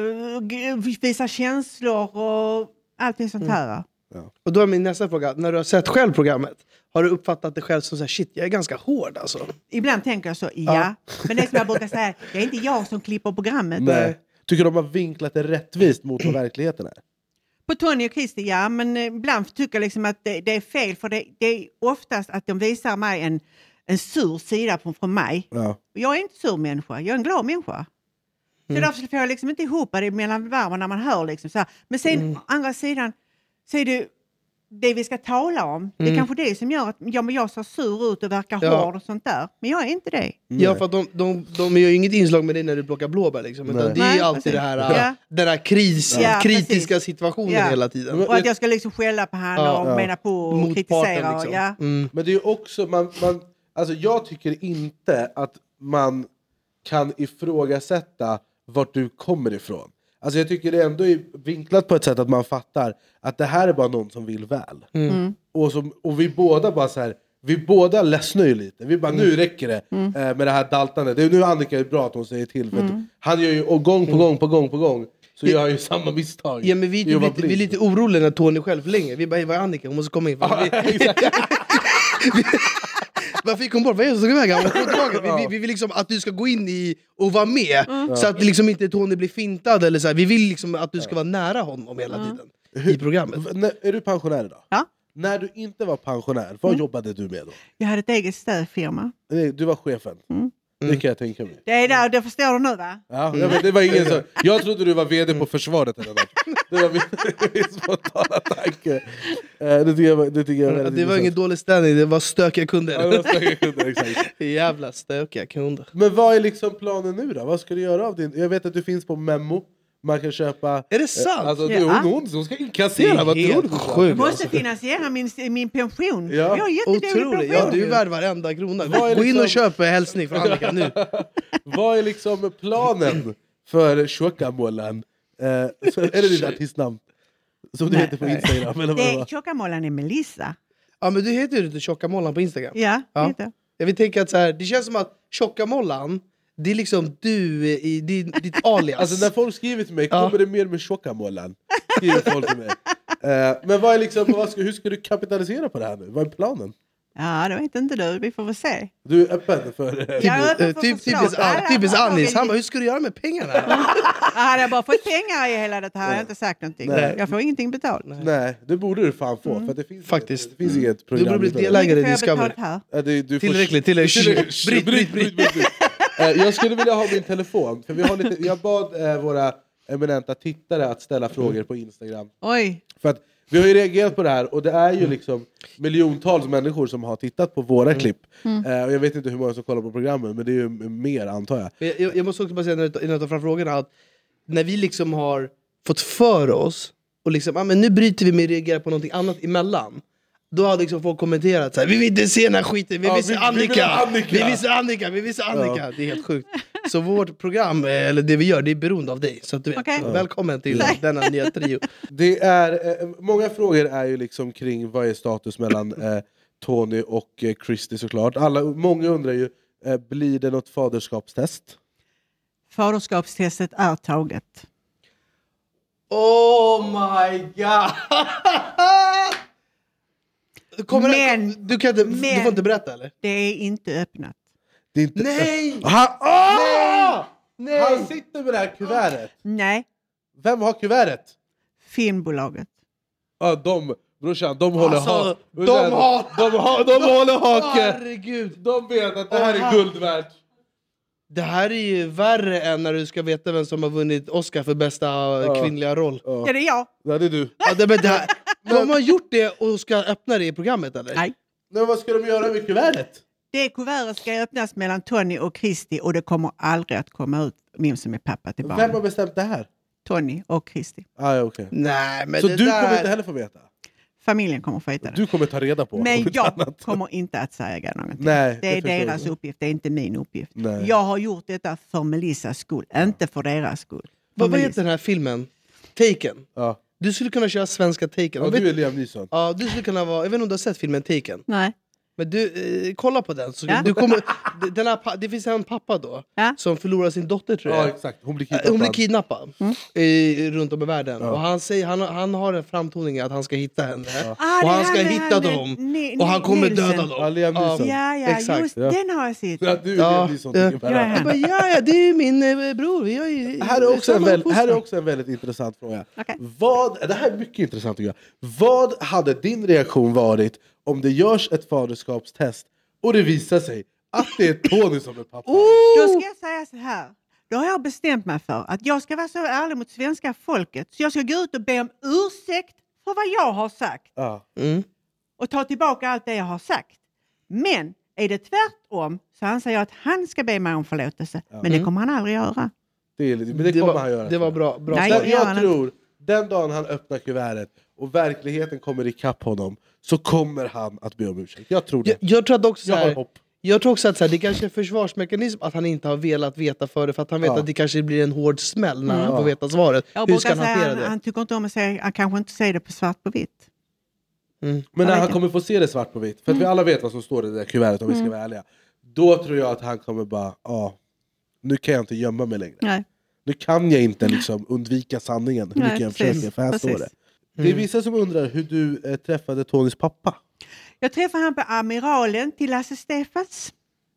uh, visar känslor och allting sånt här. Mm. Ja. Och då är min nästa fråga, när du har sett själv programmet, har du uppfattat det själv som så här, shit, jag är ganska hård alltså? Ibland tänker jag så, ja. ja. Men det som jag brukar säga, det är inte jag som klipper programmet. Nej. Tycker de har vinklat det rättvist mot vad verkligheten är? På Tony och Christer, ja, men ibland tycker jag liksom att det, det är fel, för det, det är oftast att de visar mig en, en sur sida från, från mig. Ja. Jag är inte sur människa, jag är en glad människa. Så mm. därför får jag liksom inte ihop det mellan varven när man hör liksom så här. Men sen mm. andra sidan så är det det vi ska tala om. Mm. Det är kanske det som gör att ja, men jag ser sur ut och verkar ja. hård och sånt där. Men jag är inte det. Mm. Ja, för att de, de, de gör ju inget inslag med dig när du plockar blåbär liksom. Utan det är ju alltid det här, ja. den här kris, ja, kritiska precis. situationen ja. hela tiden. Och att jag ska liksom skälla på han ja, och ja. mena på och Mot kritisera. Liksom. Ja. Mm. Men det är ju också, man, man, alltså jag tycker inte att man kan ifrågasätta vart du kommer ifrån. Alltså jag tycker det ändå är vinklat på ett sätt att man fattar att det här är bara någon som vill väl. Mm. Och, som, och vi båda bara så här, vi båda ledsnar ju lite. Vi bara, mm. nu räcker det mm. eh, med det här daltandet. Det är nu Annika är bra att hon säger till. För mm. han gör ju och gång på gång på gång på gång. Så gör han ju samma misstag. Ja, men vi, vi, vi, vi är lite oroliga när Tony själv förlänger. Vi bara, vad är Annika? Hon måste komma in. Ah, Varför gick hon bort? Vad är det som ska iväg? Vi, vi, vi vill liksom att du ska gå in i och vara med. Mm. Så att liksom inte Tony blir fintad. Eller så här. Vi vill liksom att du ska vara nära honom hela tiden. Mm. I programmet. Hur, är du pensionär idag? Ja. När du inte var pensionär, vad mm. jobbade du med då? Jag hade ett eget städfirma. Du var chefen? Mm. Det kan jag tänka mig. Det är där, det förstår du nu va? Ja, mm. men det var ingen så. Jag trodde du var vd på försvaret eller något. Det var min spontana tanke. Det tycker jag, det tycker jag det, det var ingen dålig ställning, det var stökiga kunder. Ja, det var stökiga kunder, exakt. Jävla stökiga kunder. Men vad är liksom planen nu då? Vad ska du göra av din? Jag vet att du finns på Memo. Man kan köpa... Är det sant? Alltså, ja. hon, hon, hon ska inkassera. Vad tror du? Sjukt, jag måste finansiera min, min pension. Ja. Jag har jättedålig pension. Ja, du är värd varenda krona. Gå liksom... in och köp hälsning för Annika nu. Vad är liksom planen för Tjockamålen? Eh, är det din artistnamn? Som du nej, heter på Instagram? Nej. Eller vad det är Tjockamålen är Melissa. Ja, men du heter ju inte Tjockamålan på Instagram. Ja, ja. Heter. Jag vill tänka att så här, det känns som att Tjockamålan, det är liksom du i din, ditt alias. Alltså när folk skriver till mig, kommer ja. det mer med Tjockamålan? Skriver folk till mig. Uh, men vad är liksom, vad ska, hur ska du kapitalisera på det här nu? Vad är planen? Ja, det vet inte du. Vi får väl se. Du är öppen för... Jag är öppen för typ, typiskt typisk Anis. Han bara, hur ska du göra med pengarna? Jag hade bara fått pengar i hela det här. Jag har inte sagt någonting. Nej. Jag får ingenting betalt. Nej, Nej det borde du fan få. Mm. För det finns, faktiskt. Det finns inget program. Du borde bli delägare i Discovery. Ja, det, du tillräckligt, tillräckligt. Bryt, bryt, bryt, bryt. Jag skulle vilja ha min telefon. För vi har lite, jag bad eh, våra eminenta tittare att ställa frågor mm. på Instagram. Oj. För att vi har ju reagerat på det här och det är ju liksom miljontals människor som har tittat på våra mm. klipp. Mm. Uh, och jag vet inte hur många som kollar på programmen, men det är ju mer antar jag. Jag, jag måste också bara säga när jag tar fram frågorna att när vi liksom har fått för oss och liksom, ah, men nu bryter vi med att reagera på någonting annat emellan. Då har liksom folk kommenterat så här, vi vill inte se den här skiten, vi ja, vill se Annika. Vi vill Annika, vi vill se Annika, vi vill se Annika. Ja. Det är helt sjukt. Så vårt program, eller det vi gör, det är beroende av dig. Så att du vet. Okay. Välkommen till Nej. denna nya trio. Det är, eh, många frågor är ju liksom kring vad är status mellan eh, Tony och eh, Christy såklart. Alla, många undrar ju, eh, blir det något faderskapstest? Faderskapstestet är taget. Oh my god! Kommer men, det, du, kan inte, men, du får inte berätta eller? Det är inte öppnat. Det är inte Nej! Han, oh! Nej! Nej! Han sitter med det här kuvertet. Nej. Vem har kuvertet? Filmbolaget. Ja, de, brorsan, de håller alltså, ha, de, har, de, har, de håller hake. Herregud. De vet att det här är guld värt. Det här är ju värre än när du ska veta vem som har vunnit Oscar för bästa ja. kvinnliga roll. Ja. Ja, det är jag. Ja, det är du. Ja, det, men det här, de har gjort det och ska öppna det i programmet, eller? Nej. Men vad ska de göra med kuvertet? Det kuvertet ska öppnas mellan Tony och Christy och det kommer aldrig att komma ut vem som är pappa till barnen. Vem har bestämt det här? Tony och Christy. Ah, ja, okay. Nej, men så det du där... kommer inte heller få veta? Familjen kommer få veta det. Du kommer ta reda på. Men jag annat. kommer inte att säga någonting. Nej, det är det deras uppgift, det är inte min uppgift. Nej. Jag har gjort detta för Melissas skull, ja. inte för deras skull. För vad, vad Melissa. heter den här filmen? Taken. Ja. Du skulle kunna köra svenska Taken. Ja, vet, du är Liam Neeson. Ja, du skulle kunna vara, jag vet inte om du har sett filmen Taken. Nej. Men du, eh, kolla på den. Så ja. du kommer, den här, det finns en pappa då ja. som förlorar sin dotter, tror jag. Ja, exakt. Hon blir kidnappad, Hon blir kidnappad mm. eh, runt om i världen. Ja. Och han, säger, han, han har en framtoning att han ska hitta henne. Ja. Ah, och han ska han, hitta han, dem. Ni, och han kommer Nielsen. döda dem. Ja, Liam Neeson. Ja, ja, exakt. just ja. den har jag sett. Ja, du är ja. Liam Neeson. Ja. Ja. Jag bara, ja, ja, det är ju min eh, bror. Vi har ju, här, är också en väl, här är också en väldigt intressant fråga. Okay. Vad, det här är mycket intressant tycker jag. Vad hade din reaktion varit om det görs ett faderskapstest och det visar sig att det är Tony som är pappa? Oh! Då ska jag säga så här. Då har jag bestämt mig för att jag ska vara så ärlig mot svenska folket. Så jag ska gå ut och be om ursäkt för vad jag har sagt. Ja. Mm. Och ta tillbaka allt det jag har sagt. Men är det tvärtom så anser jag att han ska be mig om förlåtelse. Ja. Men Mm. det kommer han aldrig göra. Det, är, men det, det kommer var, han göra. Det var bra. bra. Nej, jag jag tror den dagen han öppnar kuvertet och verkligheten kommer ikapp honom så kommer han att be om ursäkt. Jag tror det. Jag, jag tror att också så jag här, har hopp. Jag tror också att så här, det kanske är en försvarsmekanism att han inte har velat veta för det. För att han vet ja. att det kanske blir en hård smäll när mm. han får veta svaret. Jag Hur ska han säga, hantera han, det? han tycker inte om att säga, han kanske inte säger det på svart på vitt. Mm. Men när han inte. kommer få se det svart på vitt, för att vi alla vet vad som står i det där kuvertet om vi ska vara ärliga. Då tror jag att han kommer bara, ja, ah, nu kan jag inte gömma mig längre. Nej. Nu kan jag inte liksom undvika sanningen hur Nej, mycket jag precis, försöker, för här precis. står det. Det är vissa som undrar hur du eh, träffade Tonys pappa. Jag träffade han på Amiralen till Lasse Stefans.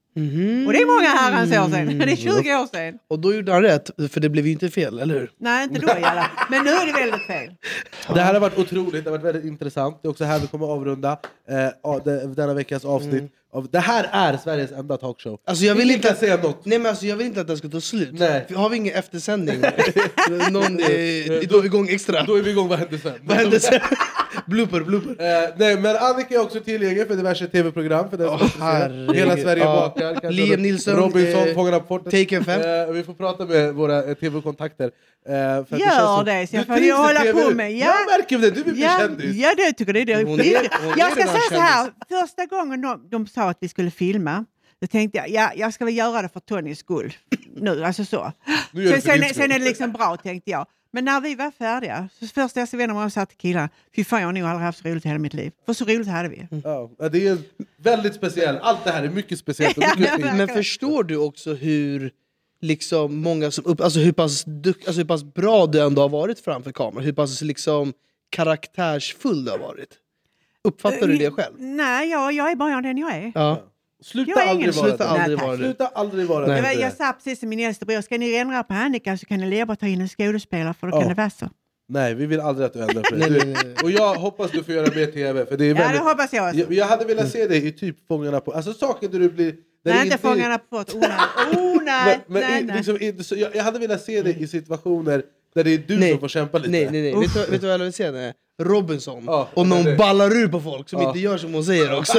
Mm. Och det är många herrans år sedan. Det är tjugo år sedan. Och då gjorde han rätt, för det blev ju inte fel, eller hur? Nej, inte då i alla. Men nu är det väldigt fel. Det här har varit otroligt, det har varit väldigt intressant. Det är också här vi kommer avrunda eh, denna veckas avsnitt. Mm. Av, det här är Sveriges enda talkshow. Alltså jag vill Ingen inte kan säga något. Nej, men alltså jag vill inte att det ska ta slut. Nej. Har vi ingen eftersändning? Någon, eh, då är vi igång extra. Då är vi igång, vad händer sen? Vad händer sen? blooper, blooper. Eh, nej, men Annika är också tillgänglig för diverse tv-program. För den oh, som ser. Hela Sverige ja. bakar. Kanske Liam Nilsson, Robinson, eh, Fångarna på fortet. Taken fem. Eh, vi får prata med våra eh, tv-kontakter. Eh, för Gör det, så jag får ju hålla på med. Ja. Jag märker det, du är ja, kändis. ja, det tycker det är det. Hon är, hon är jag ska redan säga så här, kändis. första gången de, de sa att vi skulle filma, då tänkte jag, ja, jag ska väl göra det för Tonys skull. Nu, alltså så. Nu Sen, sen, din sen är det liksom bra, tänkte jag. Men när vi var färdiga, så första jag vänner mig och sa till killarna, fy fan, jag har nog aldrig haft så roligt i hela mitt liv. För så roligt hade vi. Ja, det är väldigt speciellt. Allt det här är mycket speciellt. Och mycket Ja, fint. Men förstår du också hur liksom många som upp, alltså hur pass duck, alltså hur pass bra du ändå har varit framför kameran, hur pass liksom karaktärsfull du har varit. Uppfattar du det själv? Nej, jag, jag är bara den jag är. Ja. Sluta Jag är aldrig ingen- vara Sluta det. aldrig Nej, vara det. Sluta aldrig vara Nej. Jag, det. jag sa precis som min äldste bror, ska ni ändra på Annika så kan ni leva och ta in en skådespelare för då Ja. kan det vara så. Nej, vi vill aldrig att du ändrar på Nej, det. nej, nej, nej. Du, och jag hoppas du får göra mer tv. För det är Ja, väldigt, det hoppas jag också. jag, jag hade velat se dig i typ Fångarna på... Alltså saker där du blir... där Nej, det inte fångarna på ett. Oh nej, oh, nej, Men, men nej, i- nej. liksom, i- så jag, jag hade velat se dig i situationer där det är du Nej. som får kämpa lite. Nej, nej, nej. Vet du, vet du vad jag vill se? Nej. Robinson. Ja, och det är någon det. ballar ur på folk som Ja. inte gör som hon säger också.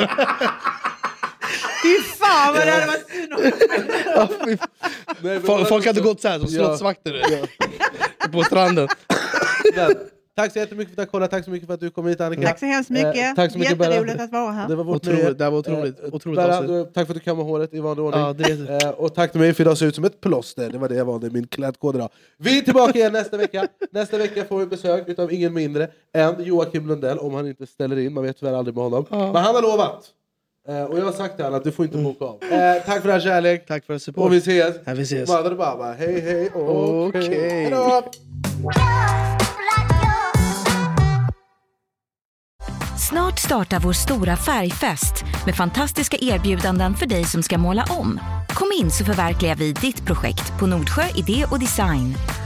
Fy fan vad det hade varit synd om. Ja, fy- Nej, men folk, bara- folk hade gått så här som Ja. slottsvakter på stranden. Men, Tack så jättemycket för att kolla. Tack så mycket för att du kom hit, Annika. Tack så hemskt mycket. Eh, tack så mycket, Jätteroligt Berra. att vara här. Det var vårt Otroligt, nöje. det var otroligt. Eh, otroligt Berra, avsnitt. du, tack för att du kammade håret i vanlig ordning. Ja, det eh, och tack till mig för idag ser ut som ett plåster. Det var det jag valde, min klädkod idag. Vi är tillbaka igen nästa vecka. Nästa vecka får vi besök utav ingen mindre än Joakim Lundell, om han inte ställer in. Man vet tyvärr aldrig med honom. Ja. Men han har lovat. Eh, och jag har sagt till honom att du får inte boka av. Eh, tack för all kärlek. Tack för att support. Och vi ses. Ja, vi ses. Mother Baba. Hej hej. Och Okej. hej. Hej då. Snart startar vår stora färgfest med fantastiska erbjudanden för dig som ska måla om. Kom in så förverkligar vi ditt projekt på Nordsjö Idé och Design.